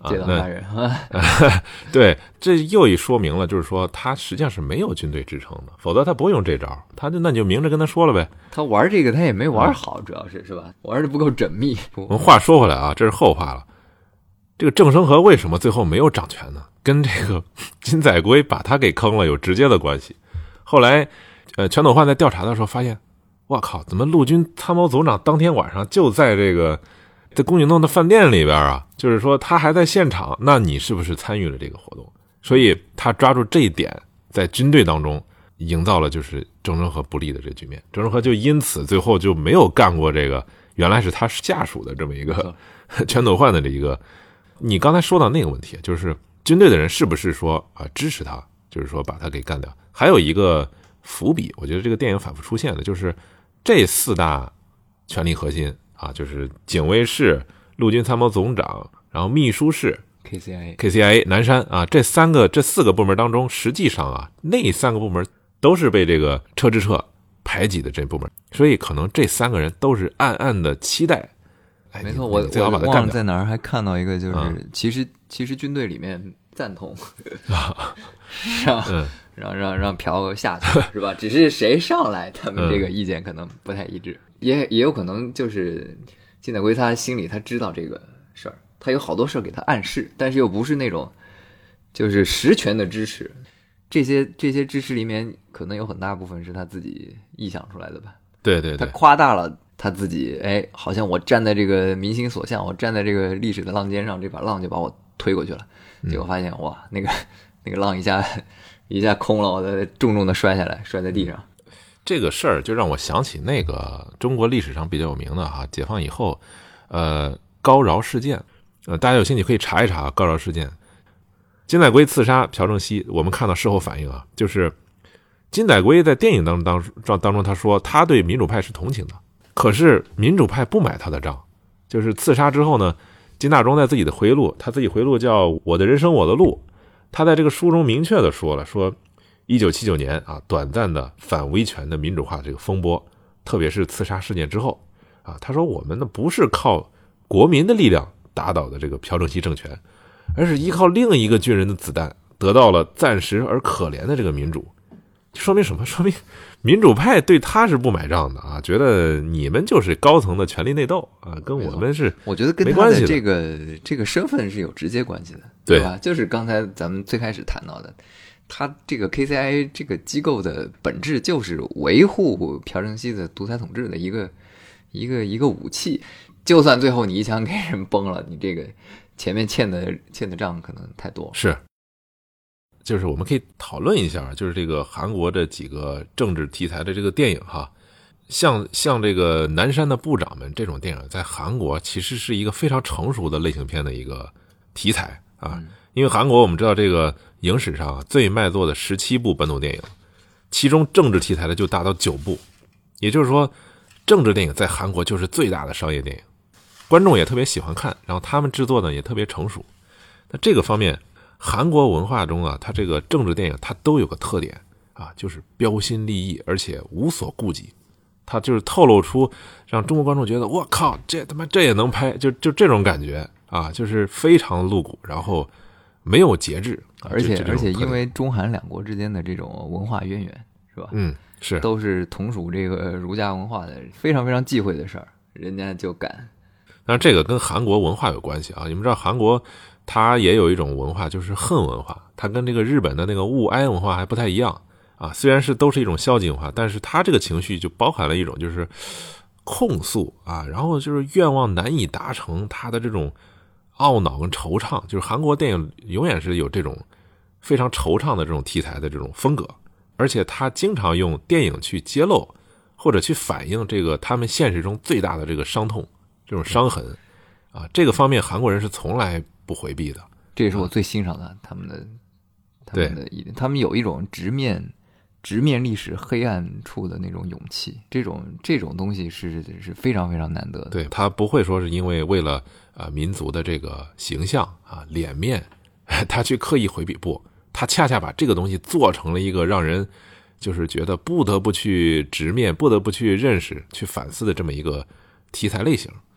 这当男人对，这又一说明了，就是说他实际上是没有军队支撑的，否则他不会用这招，他就那你就明着跟他说了呗。 他玩这个他也没玩好，主要是是吧？玩的不够缜密。 我们话说回来啊，这是后话了。这个郑生和为什么最后没有掌权呢？跟这个金载圭把他给坑了有直接的关系。后来，呃，全斗焕在调查的时候发现，哇靠，怎么陆军参谋总长当天晚上就在这个在宫井洞的饭店里边啊？就是说他还在现场，那你是不是参与了这个活动？所以他抓住这一点，在军队当中营造了就是郑成和不利的这个局面。郑成和就因此最后就没有干过这个原来是他下属的这么一个全斗焕的这一个。你刚才说到那个问题，就是军队的人是不是说啊支持他，就是说把他给干掉？还有一个伏笔，我觉得这个电影反复出现的就是这四大权力核心啊，就是警卫室、陆军参谋总长，然后秘书室、 K C I A、 K C I A、南山啊，这三个这四个部门当中，实际上啊，那三个部门都是被这个车之彻排挤的这部门，所以可能这三个人都是暗暗的期待。 没错，我最好把它干掉。 我忘了在哪儿还看到一个，就是、嗯、其实其实军队里面赞同让、嗯、让让让朴下去是吧？只是谁上来，他们这个意见可能不太一致，嗯、也也有可能就是金载圭他心里他知道这个事儿，他有好多事儿给他暗示，但是又不是那种就是实权的支持。这些这些支持里面，可能有很大部分是他自己臆想出来的吧？ 对对对， 他夸大了。他自己哎，好像我站在这个民心所向，我站在这个历史的浪尖上，这把浪就把我推过去了。结果发现哇，那个那个浪一下一下空了，我的重重的摔下来，摔在地上。 这个事儿就让我想起那个中国历史上比较有名的哈，解放以后，呃，高饶事件，呃，大家有兴趣可以查一查高饶事件。金载圭刺杀朴正熙，我们看到事后反应啊，就是金载圭在电影当中当当中他说他对民主派是同情的。可是民主派不买他的账，就是刺杀之后呢，金大中在自己的回忆录，他自己回忆录叫《我的人生我的路》，他在这个书中明确的说了，说一九七九年啊，短暂的反威权的民主化这个风波，特别是刺杀事件之后啊，他说我们呢不是靠国民的力量打倒的这个朴正熙政权，而是依靠另一个军人的子弹得到了暂时而可怜的这个民主。说明什么？说明民主派对他是不买账的啊，觉得你们就是高层的权力内斗啊，跟我们是我觉得跟他的这个这个身份是有直接关系的， 对吧？就是刚才咱们最开始谈到的，他这个 K C I A 这个机构的本质就是维护朴正熙的独裁统治的一个一个一个武器。就算最后你一枪给人崩了，你这个前面欠的欠的账可能太多。 是。就是我们可以讨论一下，就是这个韩国这几个政治题材的这个电影哈，像像这个南山的部长们这种电影，在韩国其实是一个非常成熟的类型片的一个题材啊。因为韩国我们知道这个影史上最卖座的十七部本土电影，其中政治题材的就达到九部，也就是说，政治电影在韩国就是最大的商业电影，观众也特别喜欢看，然后他们制作呢也特别成熟。那这个方面。韩国文化中啊，它这个政治电影它都有个特点啊，就是标新立异，而且无所顾忌。它就是透露出让中国观众觉得我靠，这他妈这也能拍，就就这种感觉啊，就是非常露骨，然后没有节制， 啊、而且而且因为中韩两国之间的这种文化渊源，是吧？ 嗯，是都是同属这个儒家文化的，非常非常忌讳的事儿，人家就敢。 但是这个跟韩国文化有关系啊，你们知道韩国。它也有一种文化，就是恨文化，它跟这个日本的那个物哀文化还不太一样啊。虽然是都是一种消极文化，但是它这个情绪就包含了一种就是控诉啊，然后就是愿望难以达成，它的这种懊恼跟惆怅，就是韩国电影永远是有这种非常惆怅的这种题材的这种风格，而且它经常用电影去揭露或者去反映这个他们现实中最大的这个伤痛，这种伤痕啊，这个方面韩国人是从来不回避的， 这也是我最欣赏的他们的，他们的一点，他们有一种直面直面历史黑暗处的那种勇气，这种这种东西是是非常非常难得的。 对，他不会说是因为为了呃民族的这个形象啊脸面，他去刻意回避，不，他恰恰把这个东西做成了一个让人就是觉得不得不去直面、不得不去认识、去反思的这么一个题材类型。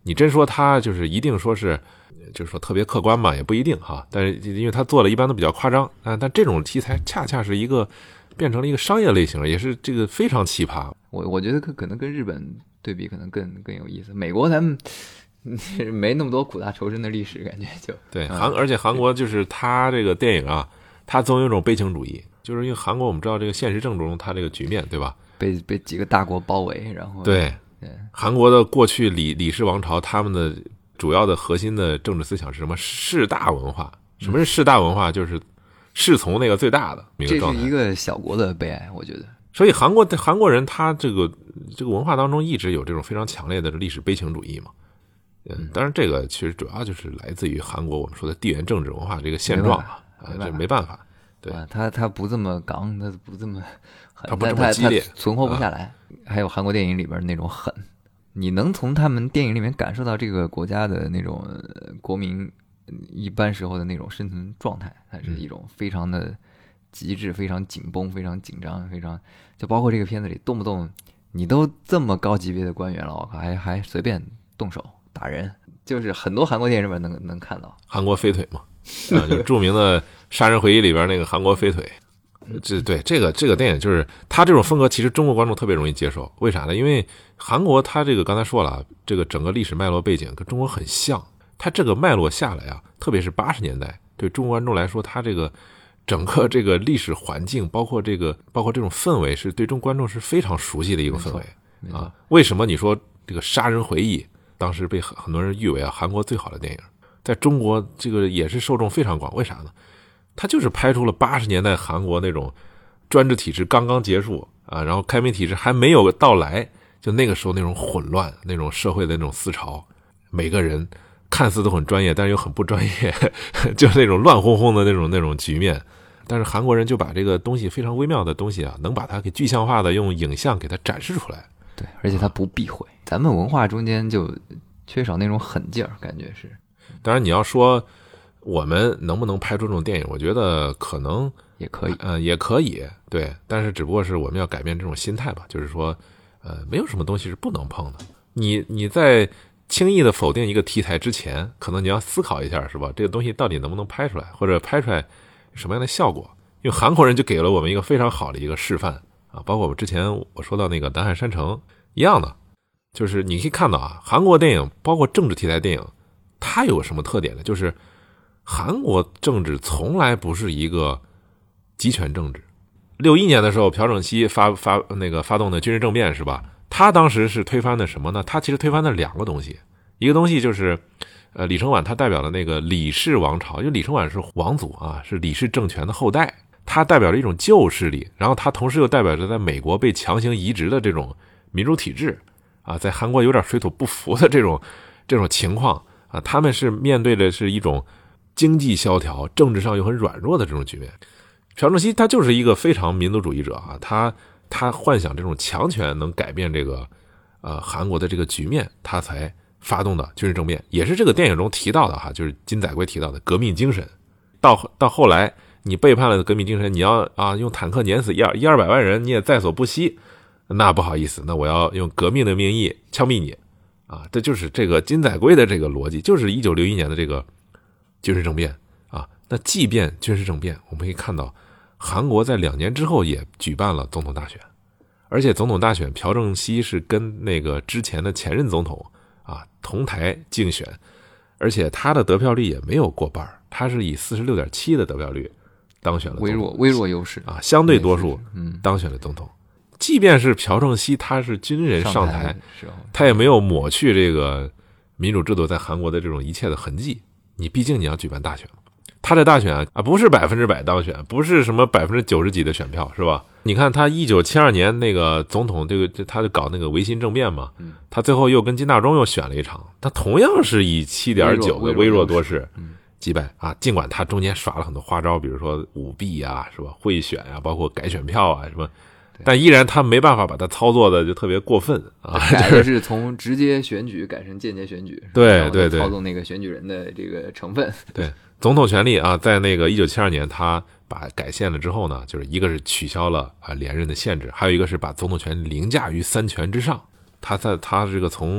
你真说他就是一定说是，就是说特别客观嘛，也不一定哈。但是因为他做的一般都比较夸张啊，但这种题材恰恰是一个变成了一个商业类型，也是这个非常奇葩。 我我觉得可可能跟日本对比可能更更有意思。美国咱们没那么多苦大仇深的历史，感觉就对韩，而且韩国就是他这个电影啊，他总有一种悲情主义，就是因为韩国我们知道这个现实政治中他这个局面，对吧？ 被被几个大国包围，然后对。韩国的过去李李氏王朝，他们的主要的核心的政治思想是什么？士大文化。什么是士大文化？就是侍从那个最大的一个状态。 这是一个小国的悲哀，我觉得。 所以韩国韩国人他这个这个文化当中一直有这种非常强烈的历史悲情主义嘛。嗯，当然这个其实主要就是来自于韩国我们说的地缘政治文化这个现状啊，这没办法。对， 啊、他他不这么刚，他不这么狠， 他不这么激烈， 存活不下来。啊、还有韩国电影里边那种狠，你能从他们电影里面感受到这个国家的那种国民一般时候的那种生存状态，它是一种非常的极致、非常紧绷、非常紧张、非常就包括这个片子里动不动你都这么高级别的官员了，我靠，还还随便动手打人，就是很多韩国电影里面能能看到韩国飞腿嘛，啊，就著名的《杀人回忆》里边那个韩国飞腿。这对这个这个电影就是他这种风格，其实中国观众特别容易接受。为啥呢？因为韩国他这个刚才说了，这个整个历史脉络背景跟中国很像，他这个脉络下来啊，特别是八十年代，对中国观众来说，他这个整个这个历史环境，包括这个包括这种氛围，是对中国观众是非常熟悉的一个氛围啊。为什么你说这个《杀人回忆》当时被很很多人誉为啊韩国最好的电影，在中国这个也是受众非常广？为啥呢？他就是拍出了八十年代韩国那种专制体制刚刚结束啊，然后开明体制还没有到来，就那个时候那种混乱，那种社会的那种思潮，每个人看似都很专业，但是又很不专业，就是那种乱哄哄的那种那种局面。但是韩国人就把这个东西非常微妙的东西啊，能把它给具象化的用影像给它展示出来。 对，而且它不避讳。咱们文化中间就缺少那种狠劲儿，感觉是。 当然你要说我们能不能拍出这种电影，我觉得可能也可以， 呃，也可以，对，但是只不过是我们要改变这种心态吧，就是说，呃，没有什么东西是不能碰的。你你在轻易的否定一个题材之前，可能你要思考一下，是吧？这个东西到底能不能拍出来，或者拍出来什么样的效果？因为韩国人就给了我们一个非常好的一个示范啊，包括我们之前我说到那个《南海山城》一样的，就是你可以看到啊，韩国电影包括政治题材电影，它有什么特点呢？就是韩国政治从来不是一个集权政治。六一年的时候，朴正熙发发那个发动的军事政变是吧？他当时是推翻的什么呢？他其实推翻的两个东西，一个东西就是呃李承晚他代表的那个李氏王朝，因为李承晚是王族啊，是李氏政权的后代，他代表了一种旧势力，然后他同时又代表着在美国被强行移植的这种民主体制啊，在韩国有点水土不服的这种这种情况啊，他们是面对的是一种经济萧条，政治上又很软弱的这种局面。朴正熙他就是一个非常民族主义者啊，他他幻想这种强权能改变这个呃韩国的这个局面，他才发动的军事政变，也是这个电影中提到的哈，就是金载圭提到的革命精神。到到后来你背叛了革命精神，你要啊用坦克碾死一二一二百万人，你也在所不惜，那不好意思，那我要用革命的名义枪毙你啊！这就是这个金载圭的这个逻辑，就是一九六一年的这个军事政变啊。那即便军事政变，我们可以看到韩国在两年之后也举办了总统大选，而且总统大选朴正熙是跟那个之前的前任总统啊同台竞选，而且他的得票率也没有过半，他是以 四十六点七 的得票率当选了总统， 微弱微弱优势啊，相对多数当选了总统。即便是朴正熙他是军人上台，他也没有抹去这个民主制度在韩国的这种一切的痕迹。你毕竟你要举办大选，他的大选啊啊不是百分之百当选，不是什么百分之九十几的选票，是吧？你看他一九七二年那个总统，这个他就搞那个维新政变嘛，他最后又跟金大中又选了一场，他同样是以 七点九 的微弱多势击败啊。尽管他中间耍了很多花招，比如说舞弊啊，是吧？贿选啊，包括改选票啊什么。但依然他没办法把它操作的就特别过分啊， 改的是从直接选举改成间接选举， 对对对， 操纵那个选举人的这个成分。 对，总统权力啊，在那个一九七二年他把改宪了之后呢，就是一个是取消了啊连任的限制，还有一个是把总统权凌驾于三权之上。他在他这个从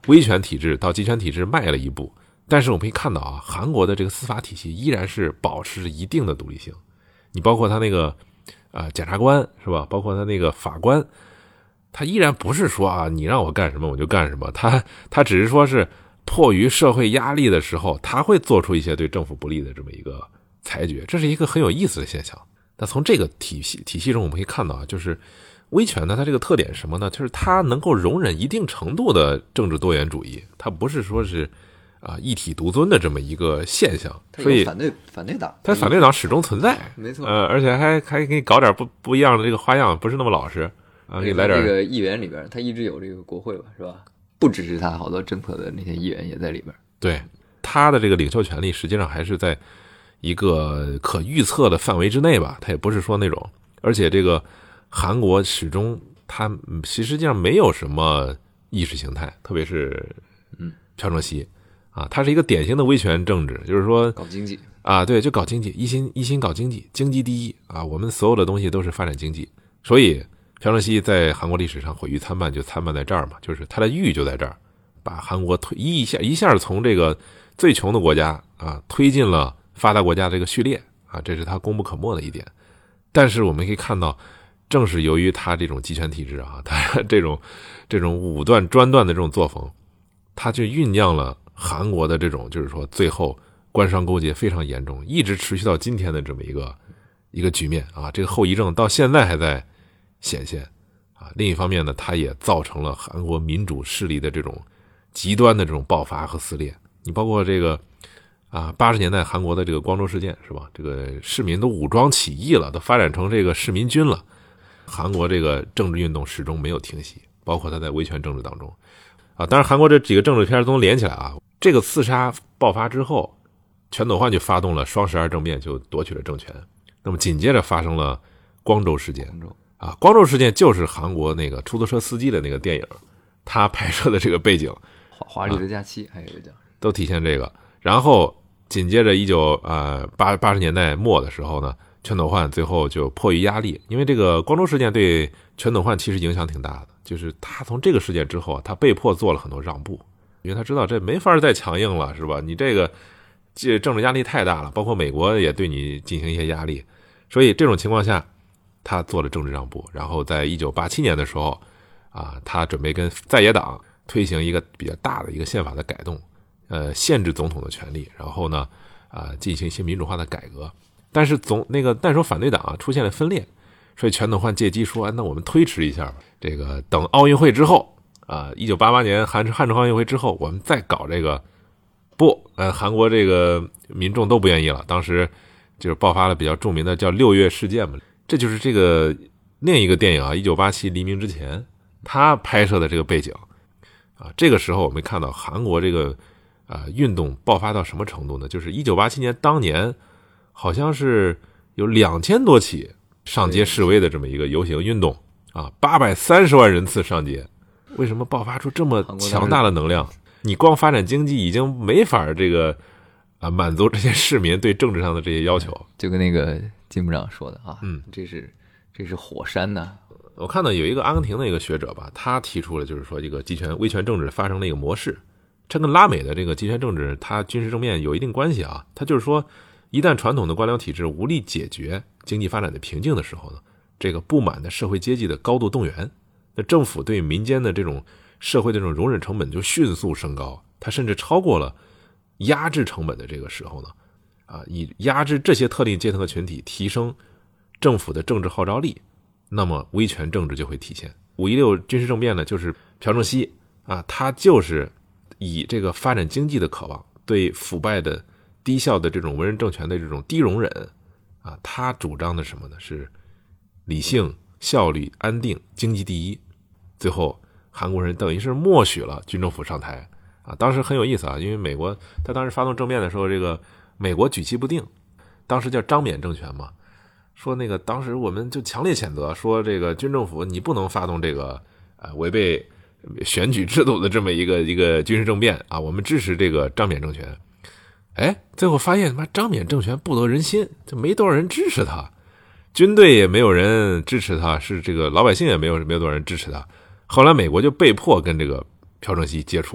威权体制到集权体制迈了一步，但是我们可以看到啊，韩国的这个司法体系依然是保持着一定的独立性。你包括他那个呃检察官是吧，包括他那个法官，他依然不是说啊你让我干什么我就干什么，他他只是说是迫于社会压力的时候，他会做出一些对政府不利的这么一个裁决，这是一个很有意思的现象。那从这个体系体系中我们可以看到啊，就是威权呢，它这个特点是什么呢？就是它能够容忍一定程度的政治多元主义，它不是说是啊一体独尊的这么一个现象。所以反对反对党， 它反对党始终存在， 没错。 呃，而且还还给你搞点不不一样的这个花样，不是那么老实啊，给你来点。 这个议员里边，他一直有这个国会吧，是吧？不支持他好多政策的那些议员也在里边。 对，他的这个领袖权力实际上还是在一个可预测的范围之内吧，他也不是说那种，而且这个韩国始终他其实际上没有什么意识形态，特别是嗯朴正熙啊，他是一个典型的威权政治，就是说搞经济啊，对，就搞经济，一心一心搞经济，经济第一啊，我们所有的东西都是发展经济，所以朴正熙在韩国历史上毁誉参半，就参半在这儿嘛，就是他的誉就在这儿，把韩国推一下一下从这个最穷的国家啊推进了发达国家这个序列啊，这是他功不可没的一点。但是我们可以看到，正是由于他这种集权体制啊，他这种这种武断专断的这种作风，他就酝酿了韩国的这种就是说最后官商勾结非常严重，一直持续到今天的这么一个一个局面啊，这个后遗症到现在还在显现啊。另一方面呢，它也造成了韩国民主势力的这种极端的这种爆发和撕裂。你包括这个啊，八十年代韩国的这个光州事件是吧？这个市民都武装起义了，都发展成这个市民军了。韩国这个政治运动始终没有停息，包括他在威权政治当中啊。当然，韩国这几个政治片都能连起来啊。这个刺杀爆发之后，全斗焕就发动了双十二政变，就夺取了政权。那么紧接着发生了光州事件啊，光州事件就是韩国那个出租车司机的那个电影，他拍摄的这个背景， 华华丽的假期，还有一个叫都体现这个。然后紧接着一九呃八八十年代末的时候呢，全斗焕最后就迫于压力，因为这个光州事件对全斗焕其实影响挺大的，就是他从这个事件之后，他被迫做了很多让步，因为他知道这没法再强硬了，是吧？你这个这政治压力太大了，包括美国也对你进行一些压力，所以这种情况下，他做了政治让步。然后在一九八七年的时候啊，他准备跟在野党推行一个比较大的一个宪法的改动，呃，限制总统的权利，然后呢，啊、呃，进行一些民主化的改革。但是总那个那时候反对党啊出现了分裂，所以全斗焕借机说，那我们推迟一下吧，这个等奥运会之后啊，一九八八年韩汉城奥运会之后，我们再搞这个。不，呃，韩国这个民众都不愿意了，当时就是爆发了比较著名的叫六月事件嘛，这就是这个另一个电影啊，一九八七黎明之前，他拍摄的这个背景啊，这个时候我们看到韩国这个啊、呃、运动爆发到什么程度呢？就是一九八七年当年好像是有两千多起上街示威的这么一个游行运动啊，八百三十万人次上街，为什么爆发出这么强大的能量？你光发展经济已经没法这个啊满足这些市民对政治上的这些要求， 就跟那个金部长说的啊， 嗯， 这是这是火山呐、啊。 我看到有一个阿根廷的一个学者吧，他提出了就是说这个集权威权政治发生的一个模式，这跟拉美的这个集权政治它军事政变有一定关系啊。他就是说，一旦传统的官僚体制无力解决经济发展的瓶颈的时候呢，这个不满的社会阶级的高度动员，那政府对民间的这种社会的这种容忍成本就迅速升高，它甚至超过了压制成本的这个时候呢，啊，以压制这些特定阶层的群体，提升政府的政治号召力，那么威权政治就会体现。五一六军事政变呢，就是朴正熙啊，他就是以这个发展经济的渴望，对腐败的低效的这种文人政权的这种低容忍啊，他主张的什么呢？是理性、效率、安定、经济第一。最后韩国人等于是默许了军政府上台啊，当时很有意思啊，因为美国他当时发动政变的时候，这个美国举棋不定，当时叫张缅政权嘛，说那个当时我们就强烈谴责，说这个军政府你不能发动这个呃违背选举制度的这么一个一个军事政变啊，我们支持这个张缅政权。哎，最后发现他妈张缅政权不得人心，就没多少人支持他，军队也没有人支持他，是这个老百姓也没有没有多少人支持他。后来美国就被迫跟这个朴正熙接触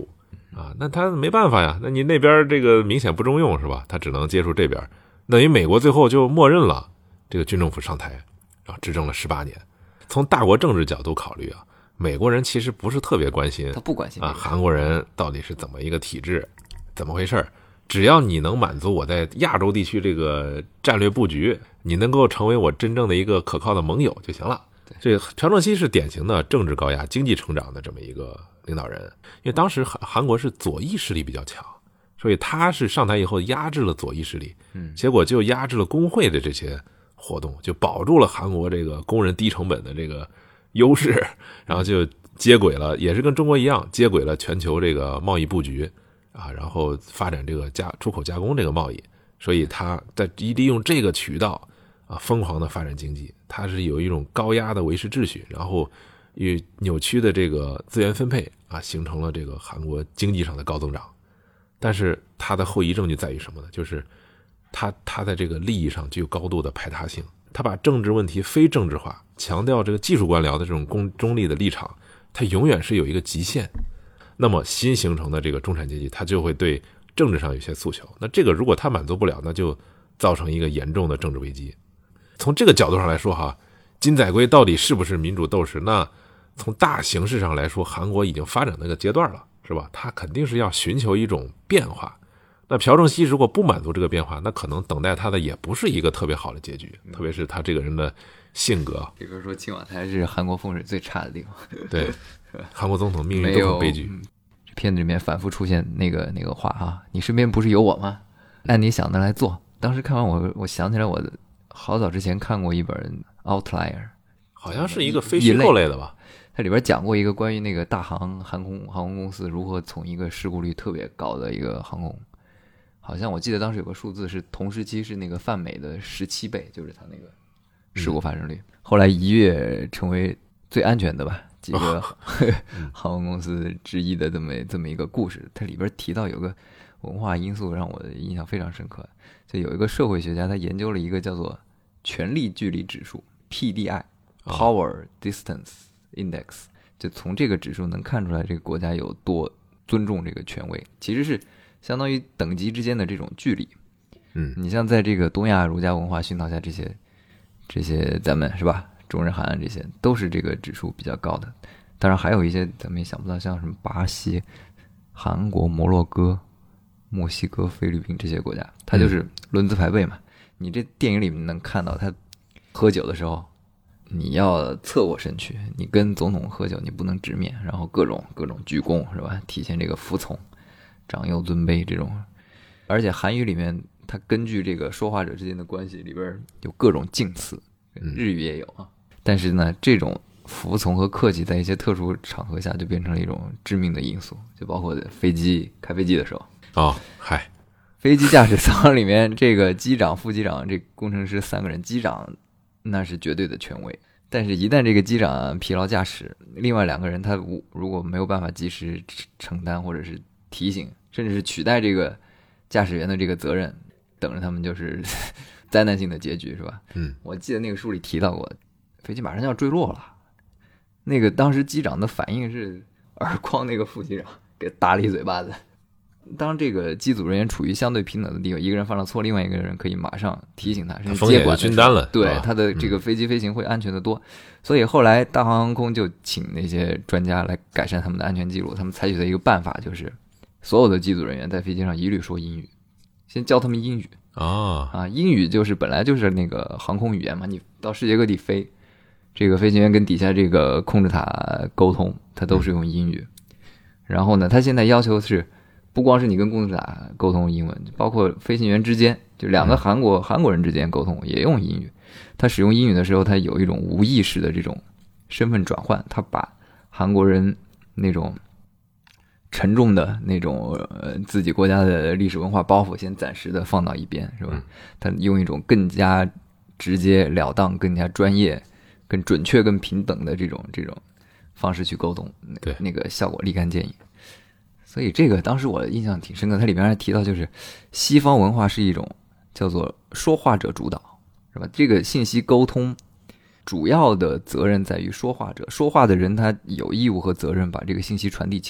啊，那他没办法呀，那你那边这个明显不中用是吧？他只能接触这边，等于美国最后就默认了这个军政府上台，然后执政了十八年。从大国政治角度考虑啊，美国人其实不是特别关心， 他不关心啊，韩国人到底是怎么一个体制，怎么回事，只要你能满足我在亚洲地区这个战略布局，你能够成为我真正的一个可靠的盟友就行了。这朴正熙是典型的政治高压、经济成长的这么一个领导人，因为当时韩韩国是左翼势力比较强，所以他是上台以后压制了左翼势力， 嗯， 结果就压制了工会的这些活动，就保住了韩国这个工人低成本的这个优势，然后就接轨了，也是跟中国一样接轨了全球这个贸易布局啊，然后发展这个加出口加工这个贸易，所以他在利用这个渠道啊疯狂的发展经济，他是有一种高压的维持秩序，然后与扭曲的这个资源分配啊，形成了这个韩国经济上的高增长。但是他的后遗症就在于什么呢？就是他他在这个利益上具有高度的排他性，他把政治问题非政治化，强调这个技术官僚的这种公中立的立场，他永远是有一个极限。那么新形成的这个中产阶级，他就会对政治上有些诉求，那这个如果他满足不了，那就造成一个严重的政治危机。从这个角度上来说哈，金载圭到底是不是民主斗士？那从大形势上来说，韩国已经发展那个阶段了，是吧？他肯定是要寻求一种变化。那朴正熙如果不满足这个变化，那可能等待他的也不是一个特别好的结局，特别是他这个人的性格。 比如说青瓦台是韩国风水最差的地方， 对，韩国总统命运都很悲剧。 这片子里面反复出现那个那个话啊，你身边不是有我吗？按你想的来做。当时看完我，我想起来我好早之前看过一本 Outlier， 好像是一个非虚构类的吧。 它里边讲过一个关于那个大韩航空航空公司如何从一个事故率特别高的一个航空，好像我记得当时有个数字是同时期是那个泛美的十七倍，就是它那个事故发生率。嗯、后来一跃成为最安全的吧几个、哦、航空公司之一的这么这么一个故事。它里边提到有个文化因素让我印象非常深刻，就有一个社会学家他研究了一个叫做权力距离指数 P D I、Power Distance Index， 就从这个指数能看出来这个国家有多尊重这个权威，其实是相当于等级之间的这种距离。 嗯， 你像在这个东亚儒家文化熏陶下，这些这些咱们是吧，中日韩这些都是这个指数比较高的。当然还有一些咱们也想不到，像什么巴西、韩国、摩洛哥、墨西哥、菲律宾这些国家，它就是轮资排辈嘛。你这电影里面能看到，他喝酒的时候，你要侧卧身去，你跟总统喝酒，你不能直面，然后各种各种鞠躬是吧？体现这个服从、长幼尊卑这种。而且韩语里面，它根据这个说话者之间的关系，里边有各种敬词，日语也有啊。但是呢，这种服从和客气，在一些特殊场合下，就变成了一种致命的因素，就包括飞机开飞机的时候。 哦，嗨。 飞机驾驶舱里面，这个机长、副机长、这工程师三个人，机长那是绝对的权威。但是，一旦这个机长疲劳驾驶，另外两个人他如果没有办法及时承担，或者是提醒，甚至是取代这个驾驶员的这个责任，等着他们就是灾难性的结局，是吧？ 嗯， 我记得那个书里提到过，飞机马上要坠落了，那个当时机长的反应是耳光那个副机长给打了一嘴巴子。当这个机组人员处于相对平等的地位，一个人犯了错，另外一个人可以马上提醒他，甚至接管均担了， 对他的这个飞机飞行会安全的多。嗯、所以后来大韩航空就请那些专家来改善他们的安全记录，他们采取的一个办法就是，所有的机组人员在飞机上一律说英语，先教他们英语啊啊，英语就是本来就是那个航空语言嘛，你到世界各地飞，这个飞行员跟底下这个控制塔沟通，他都是用英语。嗯、然后呢，他现在要求是。不光是你跟控制塔沟通英文，包括飞行员之间，就两个韩国、嗯、韩国人之间沟通也用英语。他使用英语的时候，他有一种无意识的这种身份转换，他把韩国人那种沉重的那种呃自己国家的历史文化包袱先暂时的放到一边，是吧？嗯、他用一种更加直截了当、更加专业、更准确、更平等的这种这种方式去沟通， 对那个效果立竿见影。所以这个当时我印象挺深刻，它里边还提到就是西方文化是一种叫做说话者主导，是吧？这个信息沟通主要的责任在于说话者，说话的人他有义务和责任把这个信息传递清楚，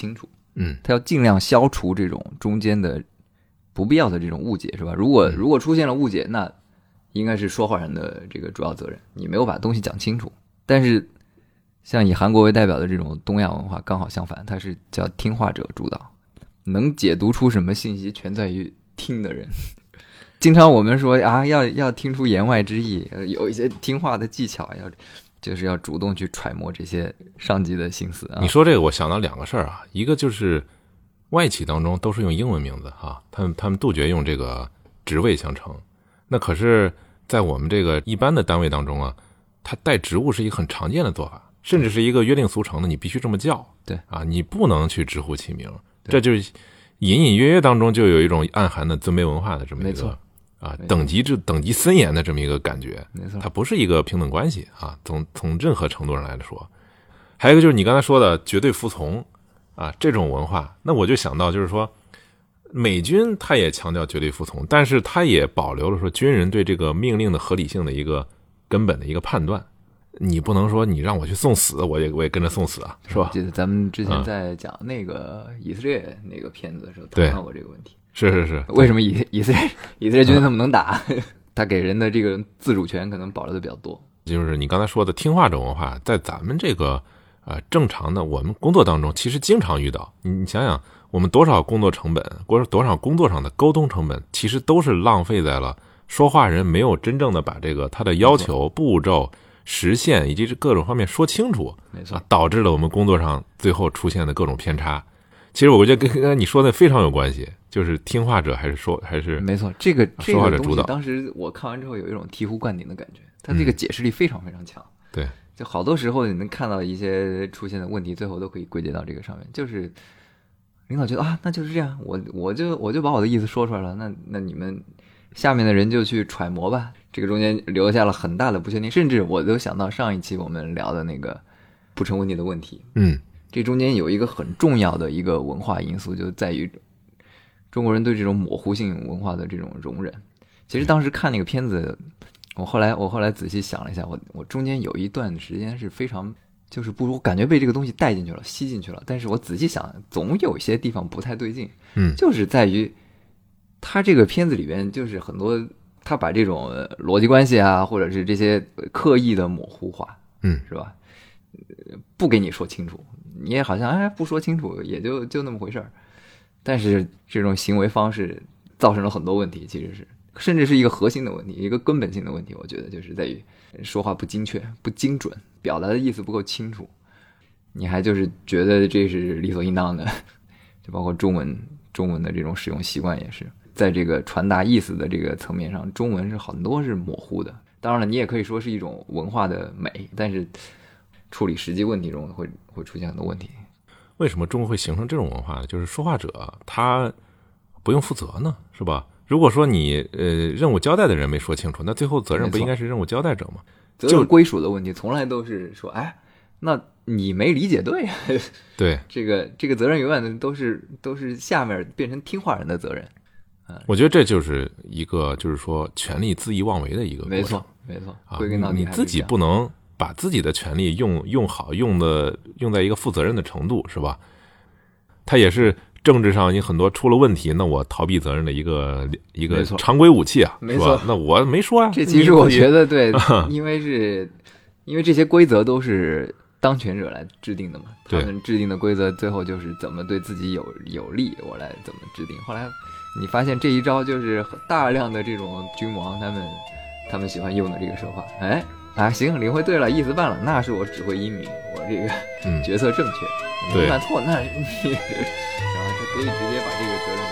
嗯， 他要尽量消除这种中间的不必要的这种误解，是吧？如果如果出现了误解，那应该是说话人的这个主要责任，你没有把东西讲清楚。但是像以韩国为代表的这种东亚文化刚好相反，它是叫听话者主导，能解读出什么信息全在于听的人。经常我们说啊，要要听出言外之意，有一些听话的技巧，要就是要主动去揣摩这些上级的心思啊。 你说这个，我想到两个事儿啊，一个就是外企当中都是用英文名字哈，他们他们杜绝用这个职位相称。那可是，在我们这个一般的单位当中啊，它带职务是一个很常见的做法，甚至是一个约定俗成的，你必须这么叫。 对啊，你不能去直呼其名，这就是隐隐约约当中就有一种暗含的尊卑文化的这么一个啊等级制等级森严的这么一个感觉。 没错， 它不是一个平等关系啊，从从任何程度上来说。还有一个就是你刚才说的绝对服从啊这种文化，那我就想到就是说，美军他也强调绝对服从，但是他也保留了说军人对这个命令的合理性的一个根本的一个判断。你不能说你让我去送死，我也我也跟着送死啊，是吧？ 记得咱们之前在讲那个以色列那个片子的时候， 对谈到过这个问题。 是是是， 为什么以以色列以色列军那么能打？他给人的这个自主权可能保留的比较多。 就是你刚才说的听话者文化，在咱们这个呃正常的我们工作当中，其实经常遇到。你你想想，我们多少工作成本，或者多少工作上的沟通成本，其实都是浪费在了说话人没有真正的把这个他的要求、步骤、实现以及各种方面说清楚， 没错， 啊，导致了我们工作上最后出现的各种偏差。其实我觉得跟刚才你说的非常有关系，就是听话者还是说还是没错，这个这说话者主导。 个东西当时我看完之后有一种醍醐灌顶的感觉，它这个解释力非常非常强。 嗯、对， 就好多时候你能看到一些出现的问题，最后都可以归结到这个上面，就是领导觉得啊，那就是这样，我我就我就把我的意思说出来了，那那你们下面的人就去揣摩吧。这个中间留下了很大的不确定，甚至我都想到上一期我们聊的那个不成问题的问题。 嗯， 这中间有一个很重要的一个文化因素，就在于中国人对这种模糊性文化的这种容忍。其实当时看那个片子，我后来我后来仔细想了一下，我我中间有一段时间是非常就是不如感觉被这个东西带进去了，吸进去了，但是我仔细想，总有一些地方不太对劲。 嗯， 就是在于他这个片子里边就是很多。他把这种逻辑关系啊，或者是这些刻意的模糊化， 嗯， 是吧？不给你说清楚，你也好像哎不说清楚，也就就那么回事儿。但是这种行为方式造成了很多问题，其实是甚至是一个核心的问题，一个根本性的问题。我觉得就是在于说话不精确、不精准，表达的意思不够清楚，你还就是觉得这是理所应当的。就包括中文中文的这种使用习惯也是。在这个传达意思的这个层面上，中文是很多是模糊的。当然了，你也可以说是一种文化的美，但是处理实际问题中会会出现很多问题。 为什么中国会形成这种文化呢？就是说话者他不用负责呢，是吧？如果说你呃任务交代的人没说清楚，那最后责任不应该是任务交代者吗？ 责任归属的问题从来都是说，哎，那你没理解对， 对， 这个这个责任永远都是都是下面变成听话人的责任。 我觉得这就是一个，就是说权力恣意妄为的一个过程。 没错，没错。归根到底，你自己不能把自己的权利用用好，用的用在一个负责任的程度，是吧？它也是政治上你很多出了问题，那我逃避责任的一个一个常规武器啊， 没错。 那我没说啊。 这其实我觉得对，因为是因为这些规则都是当权者来制定的嘛，他们制定的规则最后就是怎么对自己有有利，我来怎么制定。后来。你发现这一招就是大量的这种君王他们他们喜欢用的这个手法。哎啊，行，领会对了，意思办了，那是我指挥英明，我这个决策正确。 嗯、 你犯错，那你然后就可以直接把这个责任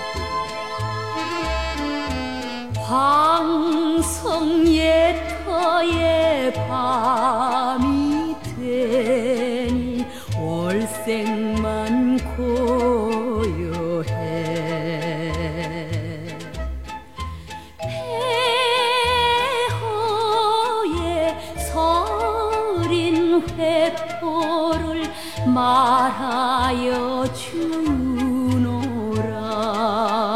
推出。 황성예터의 밤이 되니 월색만 고요해 폐허의 서린 회포를 말하여 주노라